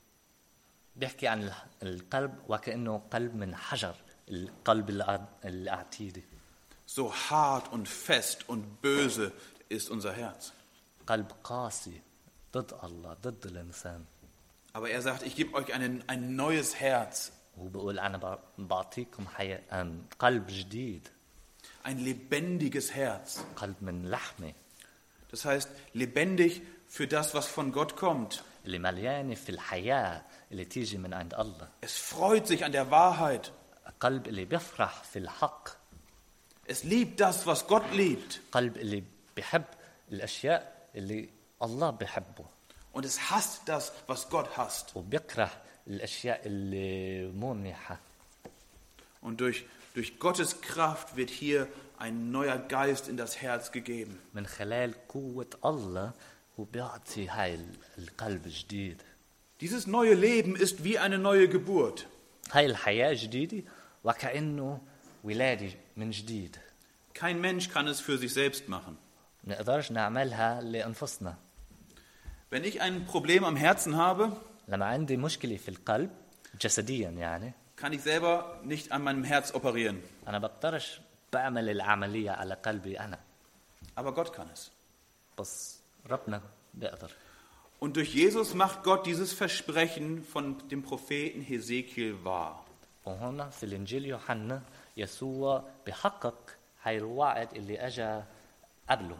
بيحكي عن القلب وكأنه قلب من حجر، القلب العتيد. So hart und fest und böse ist unser Herz. قلب قاسي ضد الله ضد الإنسان. Aber er sagt, ich gebe euch ein neues Herz. وبقول أنا بعطيكم قلب جديد. Ein lebendiges Herz. قلب من لحمة. Das heißt, lebendig für das, was von Gott kommt. اللي مليانة في الحياة اللي تيجي من عند الله. Es freut sich an der Wahrheit. قلب اللي بيفرح في الحق. Es liebt das, was Gott liebt. قلب اللي بيحب الأشياء اللي الله بيحبه. Und es hasst das, was Gott hasst. وبيكره الأشياء اللي مو منيحة. Und durch Gottes Kraft wird hier ein neuer Geist in das Herz gegeben. من خلال قوة الله وبيعطي هاي القلب جديد. Dieses neue Leben ist wie eine neue Geburt. هاي الحياة جديدة وكأنه ولادة من جديد. Kein Mensch kann es für sich selbst machen. نقدرش نعملها لأنفسنا. Wenn ich ein Problem am Herzen habe, لما عندي مشكلة في القلب جسديا يعني kann ich selber nicht an meinem Herz operieren. أنا بقدرش بعمل العملية على قلبي أنا. Aber Gott kann es. بس ربنا بيقدر. Und durch Jesus macht Gott dieses Versprechen von dem Propheten Hesekiel wahr. وهنا في الإنجيل يوحنا يسوع بحقق هاي الوعد اللي أجا قبله.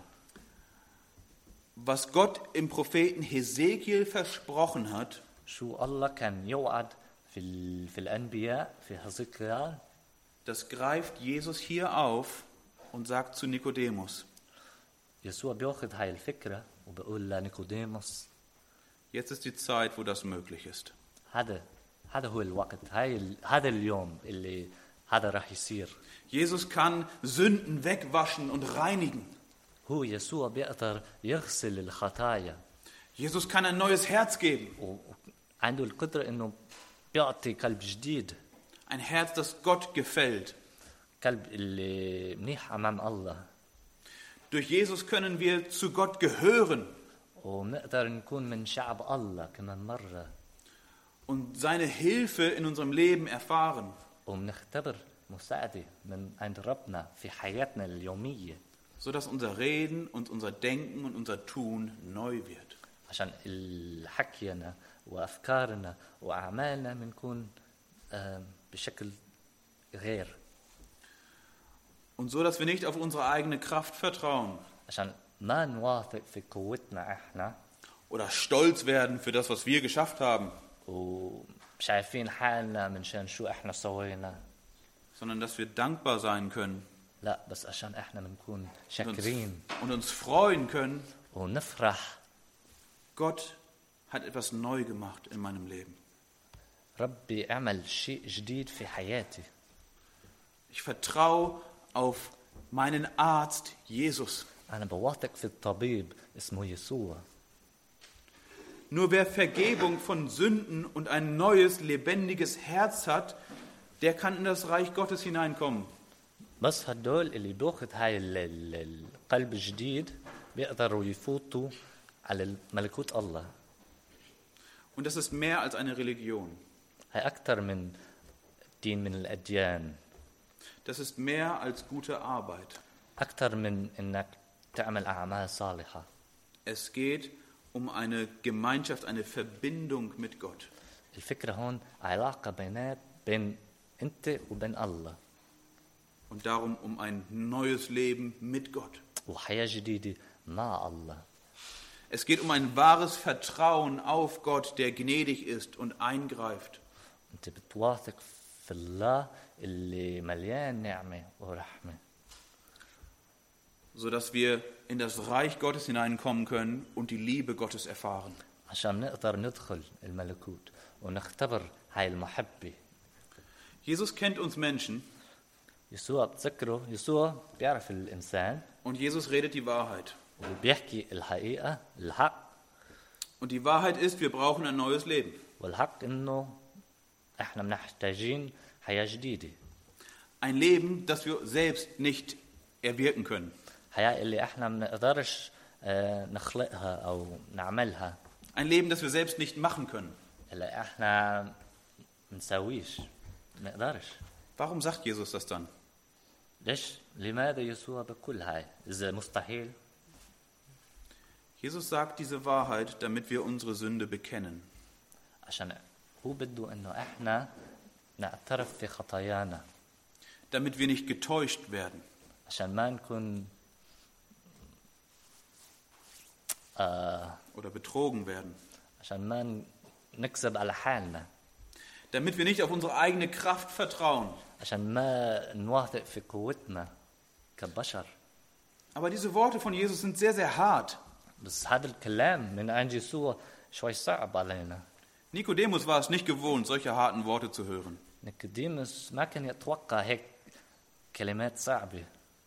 Was Gott im Propheten Hesekiel versprochen hat, شو الله كان يوعد في الأنبياء في حزقيال. Das greift Jesus hier auf und sagt zu Nikodemus. يسوع بياخذ هاي الفكرة وبقول لنيكوديموس. Jetzt ist die Zeit, wo das möglich ist. هذا هو الوقت. هذا اليوم اللي هذا راح يصير. Jesus kann Sünden wegwaschen und reinigen. هو يسوع بيقدر يغسل الخطايا Jesus kann ein neues Herz geben. وعنده القدرة إنه بيعطي قلب جديد Ein Herz, das Gott gefällt. قلب اللي منيح أمام الله Durch Jesus können wir zu Gott gehören وبنقدر نكون من شعب الله كمان مرة und seine Hilfe in unserem Leben erfahren. وبنختبر مساعدة من عند ربنا في حياتنا اليومية Sodass unser Reden und unser Denken und unser Tun neu wird. عشان حكينا وأفكارنا وأعمالنا بنكون بشكل غير Und so, dass wir nicht auf unsere eigene Kraft vertrauen عشان ما نواثق في قوتنا إحنا oder stolz werden für das, was wir geschafft haben, وشايفين حالنا من شان شو إحنا سوينا sondern dass wir dankbar sein können لا بس عشان إحنا بنكون شاكرين und uns freuen können, ونفرح Gott hat etwas neu gemacht in meinem Leben. ربي اعمل شيء جديد في حياتي Ich vertraue auf meinen Arzt Jesus. أنا بواثق في الطبيب اسمه يسوع Nur wer Vergebung von Sünden und ein neues, lebendiges Herz hat, der kann in das Reich Gottes hineinkommen. بس هدول اللي بياخذ هاي القلب الجديد بيقدروا يفوتوا على ملكوت الله. Und das ist mehr als eine Religion. هاي أكثر من دين من الأديان. Das ist mehr als gute Arbeit. أكثر من إنك تعمل أعمال صالحة. Es geht um eine Gemeinschaft, eine Verbindung mit Gott. الفكرة هون علاقة بين أنت وبين الله. Und darum um ein neues Leben mit Gott. وحياة جديدة مع الله. Es geht um ein wahres Vertrauen auf Gott, der gnädig ist und eingreift. أنت بتواثق في الله اللي مليان نعمة ورحمة. Sodass wir in das Reich Gottes hineinkommen können und die Liebe Gottes erfahren. عشان نقدر ندخل الملكوت ونختبر هاي المحبة. Jesus kennt uns Menschen. يسوع بتذكره يسوع بيعرف الإنسان. Und Jesus redet die Wahrheit. وبيحكي الحقيقة الحق. Und die Wahrheit ist, wir brauchen ein neues Leben. والحق إنه إحنا محتاجين حياة جديدة. Ein Leben, das wir selbst nicht erwirken können. حياة اللي إحنا منقدرش نخلقها أو نعملها. Ein Leben, das wir selbst nicht machen können. اللي إحنا منسويش منقدرش. Warum sagt Jesus das dann? ليش؟ لماذا يسوع بكل هاي؟ إذا مستحيل؟ Jesus sagt diese Wahrheit, damit wir unsere Sünde bekennen. عشان هو بده إنه إحنا نعترف في خطايانا. Damit wir nicht getäuscht werden. عشان ما نكون oder betrogen werden. عشان ما نكذب على حالنا. Damit wir nicht auf unsere eigene Kraft vertrauen. عشان ما نواثق في قوتنا كبشر. Aber diese Worte von Jesus sind sehr, sehr hart. بس هذا الكلام من عند يسوع شوي صعب علينا. Nikodemus war es nicht gewohnt, solche harten Worte zu hören. نيقوديموس ما كان يتوقع هيك كلمات صعبة.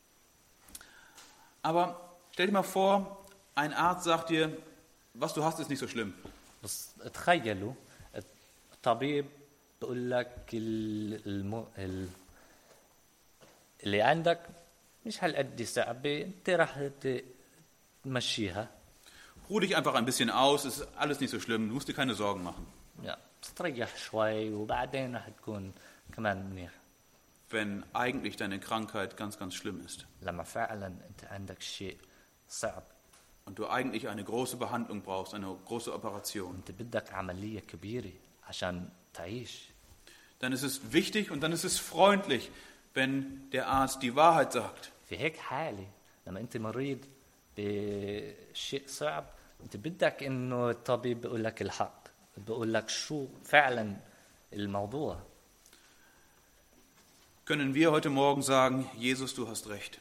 Aber stell dir mal vor, ein Arzt sagt dir, was du hast, ist nicht so schlimm. بس تخيلوا الطبيب بقول لك اللي عندك مش هالقد صعبة انت راح تمشيها. Ruh dich einfach ein bisschen aus, ist alles nicht so schlimm, du musst dir keine Sorgen machen. Ja, تستريح شوي وبعدين راح تكون كمان منيح. Wenn eigentlich deine Krankheit ganz, ganz schlimm ist. لما فعلا انت عندك شيء صعب. Und du eigentlich eine große Behandlung brauchst, eine große Operation. انت بدك عملية كبيرة عشان تعيش. Dann ist es wichtig und dann ist es freundlich, wenn der Arzt die Wahrheit sagt. في هيك حالة لما انت مريض بشيء صعب انت بدك انه الطبيب بيقول لك الحق، بيقول لك شو فعلا الموضوع. Können wir heute Morgen sagen, Jesus, du hast recht.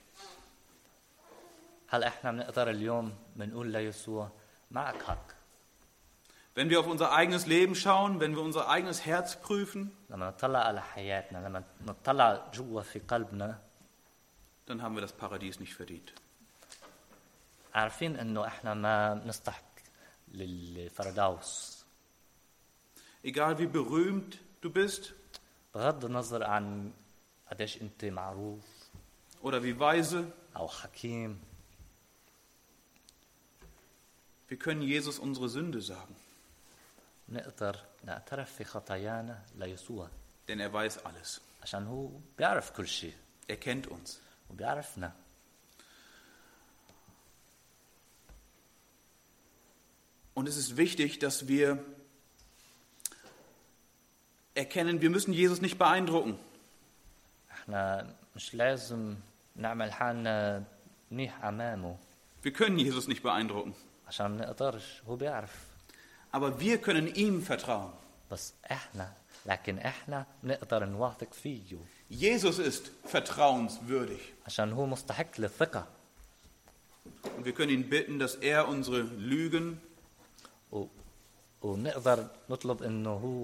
هل احنا بنقدر اليوم بنقول ليسوع معك حق؟ Wenn wir auf unser eigenes Leben schauen, wenn wir unser eigenes Herz prüfen, لما نطلع على حياتنا، لما نطلع جوا في قلبنا، dann haben wir das Paradies nicht verdient. عارفين إنه إحنا ما نستحق للفردوس. Egal wie berühmt du bist بغض النظر عن قديش أنت معروف oder wie weise, أو حكيم. wir können Jesus unsere Sünde sagen, نقدر نعترف في خطايانا ليسوع denn er weiß alles. عشان هو بيعرف كل شيء Er kennt uns. وبيعرفنا. Und es ist wichtig, dass wir erkennen, wir müssen Jesus nicht beeindrucken. احنا مش لازم نعمل حالنا منيح أمامه Wir können Jesus nicht beeindrucken. عشان ما نقدرش. هو بيعرف. Aber wir können ihm vertrauen. بس لكن احنا نقدر نواثق فيه Jesus ist vertrauenswürdig. عشان هو مستحق للثقة. Und wir können ihn bitten, dass er unsere Lügen, ونقدر نطلب انه هو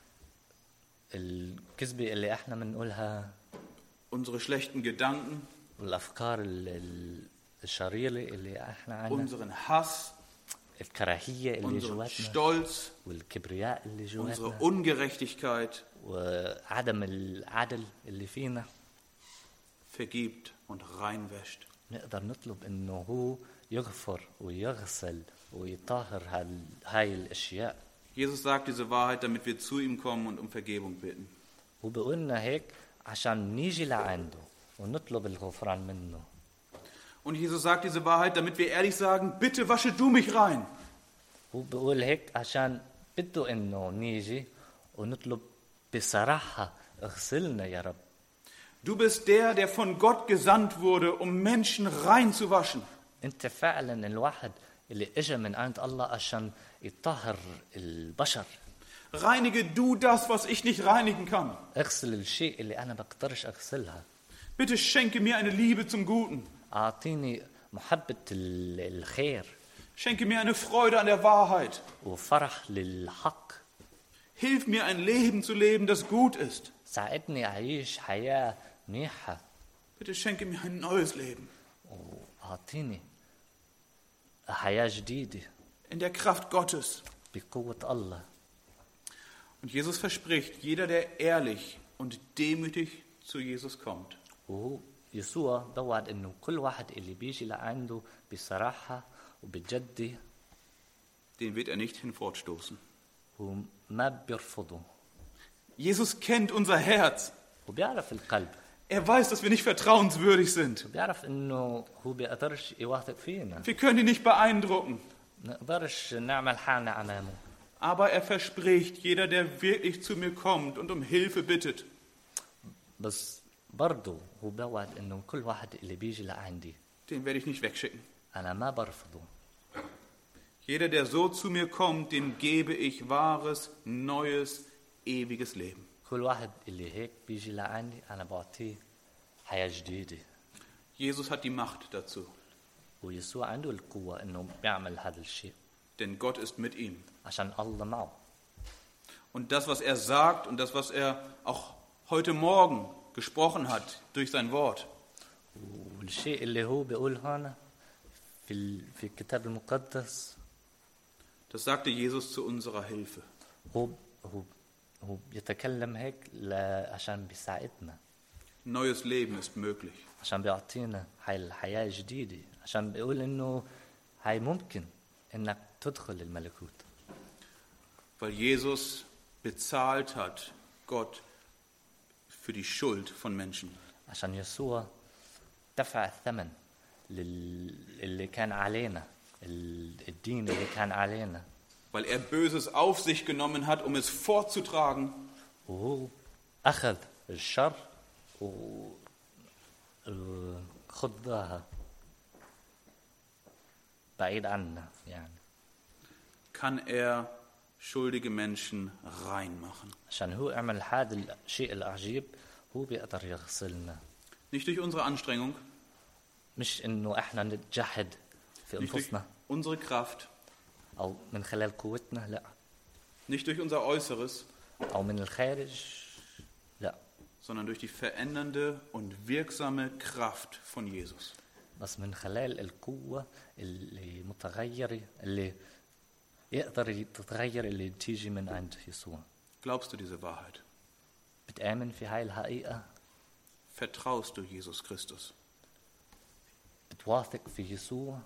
الكذبة اللي احنا بنقولها unsere schlechten Gedanken, والافكار الشريرة اللي احنا عنا، unseren Hass, الكراهية اللي unseren جواتنا Stolz, والكبرياء اللي unsere جواتنا Ungerechtigkeit وعدم العدل اللي فينا. vergibt und reinwäscht. نقدر نطلب انه هو يغفر ويغسل ويطهر هاي الاشياء. Jesus sagt diese Wahrheit, damit wir zu ihm kommen und um Vergebung bitten. هو بيقولنا هيك عشان نيجي لعنده ونطلب الغفران منه. Und Jesus sagt diese Wahrheit, damit wir ehrlich sagen, bitte wasche du mich rein. هو بيقول هيك عشان بده انه نيجي ونطلب بصراحة اغسلنا يا رب. Du bist der von Gott gesandt wurde, um Menschen reinzuwaschen. انت فعلا الواحد اللي اجى من عند الله عشان يطهر البشر. Reinige du das, was ich nicht reinigen kann. اغسل الشيء اللي انا بقدرش اغسلها. Bitte schenke mir eine Liebe zum Guten. اعطيني محبة الخير. Schenke mir eine Freude an der Wahrheit. وفرح للحق. Hilf mir, ein Leben zu leben, das gut ist. ساعدني أعيش حياة منيحة. Bitte schenke mir ein neues Leben. وأعطيني حياة جديدة. In der Kraft Gottes. بقوة الله. Und Jesus verspricht, jeder, der ehrlich und demütig zu Jesus kommt, وهو يسوع بوعد إنه كل واحد اللي بيجي لعنده بصراحة وبجدية den wird er nicht hinfortstoßen. وما بيرفضه. Jesus kennt unser Herz. وبيعرف القلب. Er weiß, dass wir nicht vertrauenswürdig sind. وبيعرف إنه هو بيقدرش يواثق فينا. Wir können ihn nicht beeindrucken. نقدرش نعمل حالنا أمامه. Aber er verspricht, jeder, der wirklich zu mir kommt und um Hilfe bittet, بس برضه هو بوعد إنه كل واحد اللي بيجي لعندي den werde ich nicht wegschicken. أنا ما برفضه. Jeder, der so zu mir kommt, dem gebe ich wahres, neues, ewiges Leben. كل واحد اللي هيك بيجي لعندي أنا بعطيه حياة جديدة. Jesus hat die Macht dazu. ويسوع عنده القوة إنه بيعمل هذا الشيء. Denn Gott ist mit ihm. عشان الله معه. Und das, was er sagt und das, was er auch heute Morgen gesprochen hat durch sein Wort, والشيء اللي هو بيقول هنا في الكتاب المقدس das sagte Jesus zu unserer Hilfe. هو يتكلم هيك عشان بيساعدنا. Neues Leben ist möglich. عشان بيعطينا هاي الحياة جديدة. عشان بيقول إنه هاي ممكن إنك تدخل الملكوت. Weil Jesus bezahlt hat, Gott, für die Schuld von Menschen. عشان يسوع دفع الثمن اللي كان علينا. الدين اللي كان علينا. Weil er Böses auf sich genommen hat, um es vorzutragen. وهو أخذ الشر وخضها بعيد عنا يعني. Kann er schuldige Menschen reinmachen. عشان هو عمل هذا الشيء العجيب هو بيقدر يغسلنا. Nicht durch unsere Anstrengung. مش إنه إحنا نتجحد في أنفسنا. Unsere Kraft. أو من خلال قوتنا لا. Nicht durch unser Äußeres. أو من الخارج لا. Sondern durch die verändernde und wirksame Kraft von Jesus. بس من خلال القوة اللي متغيرة اللي يقدر تتغير اللي تيجي من عند يسوع. Glaubst du diese Wahrheit? بتآمن في هاي الحقيقة؟ Vertraust du Jesus Christus? بتواثق في يسوع؟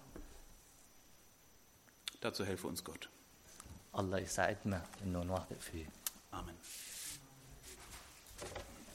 Dazu helfe uns Gott. الله يساعدنا إنه نواثق فيه. Amen.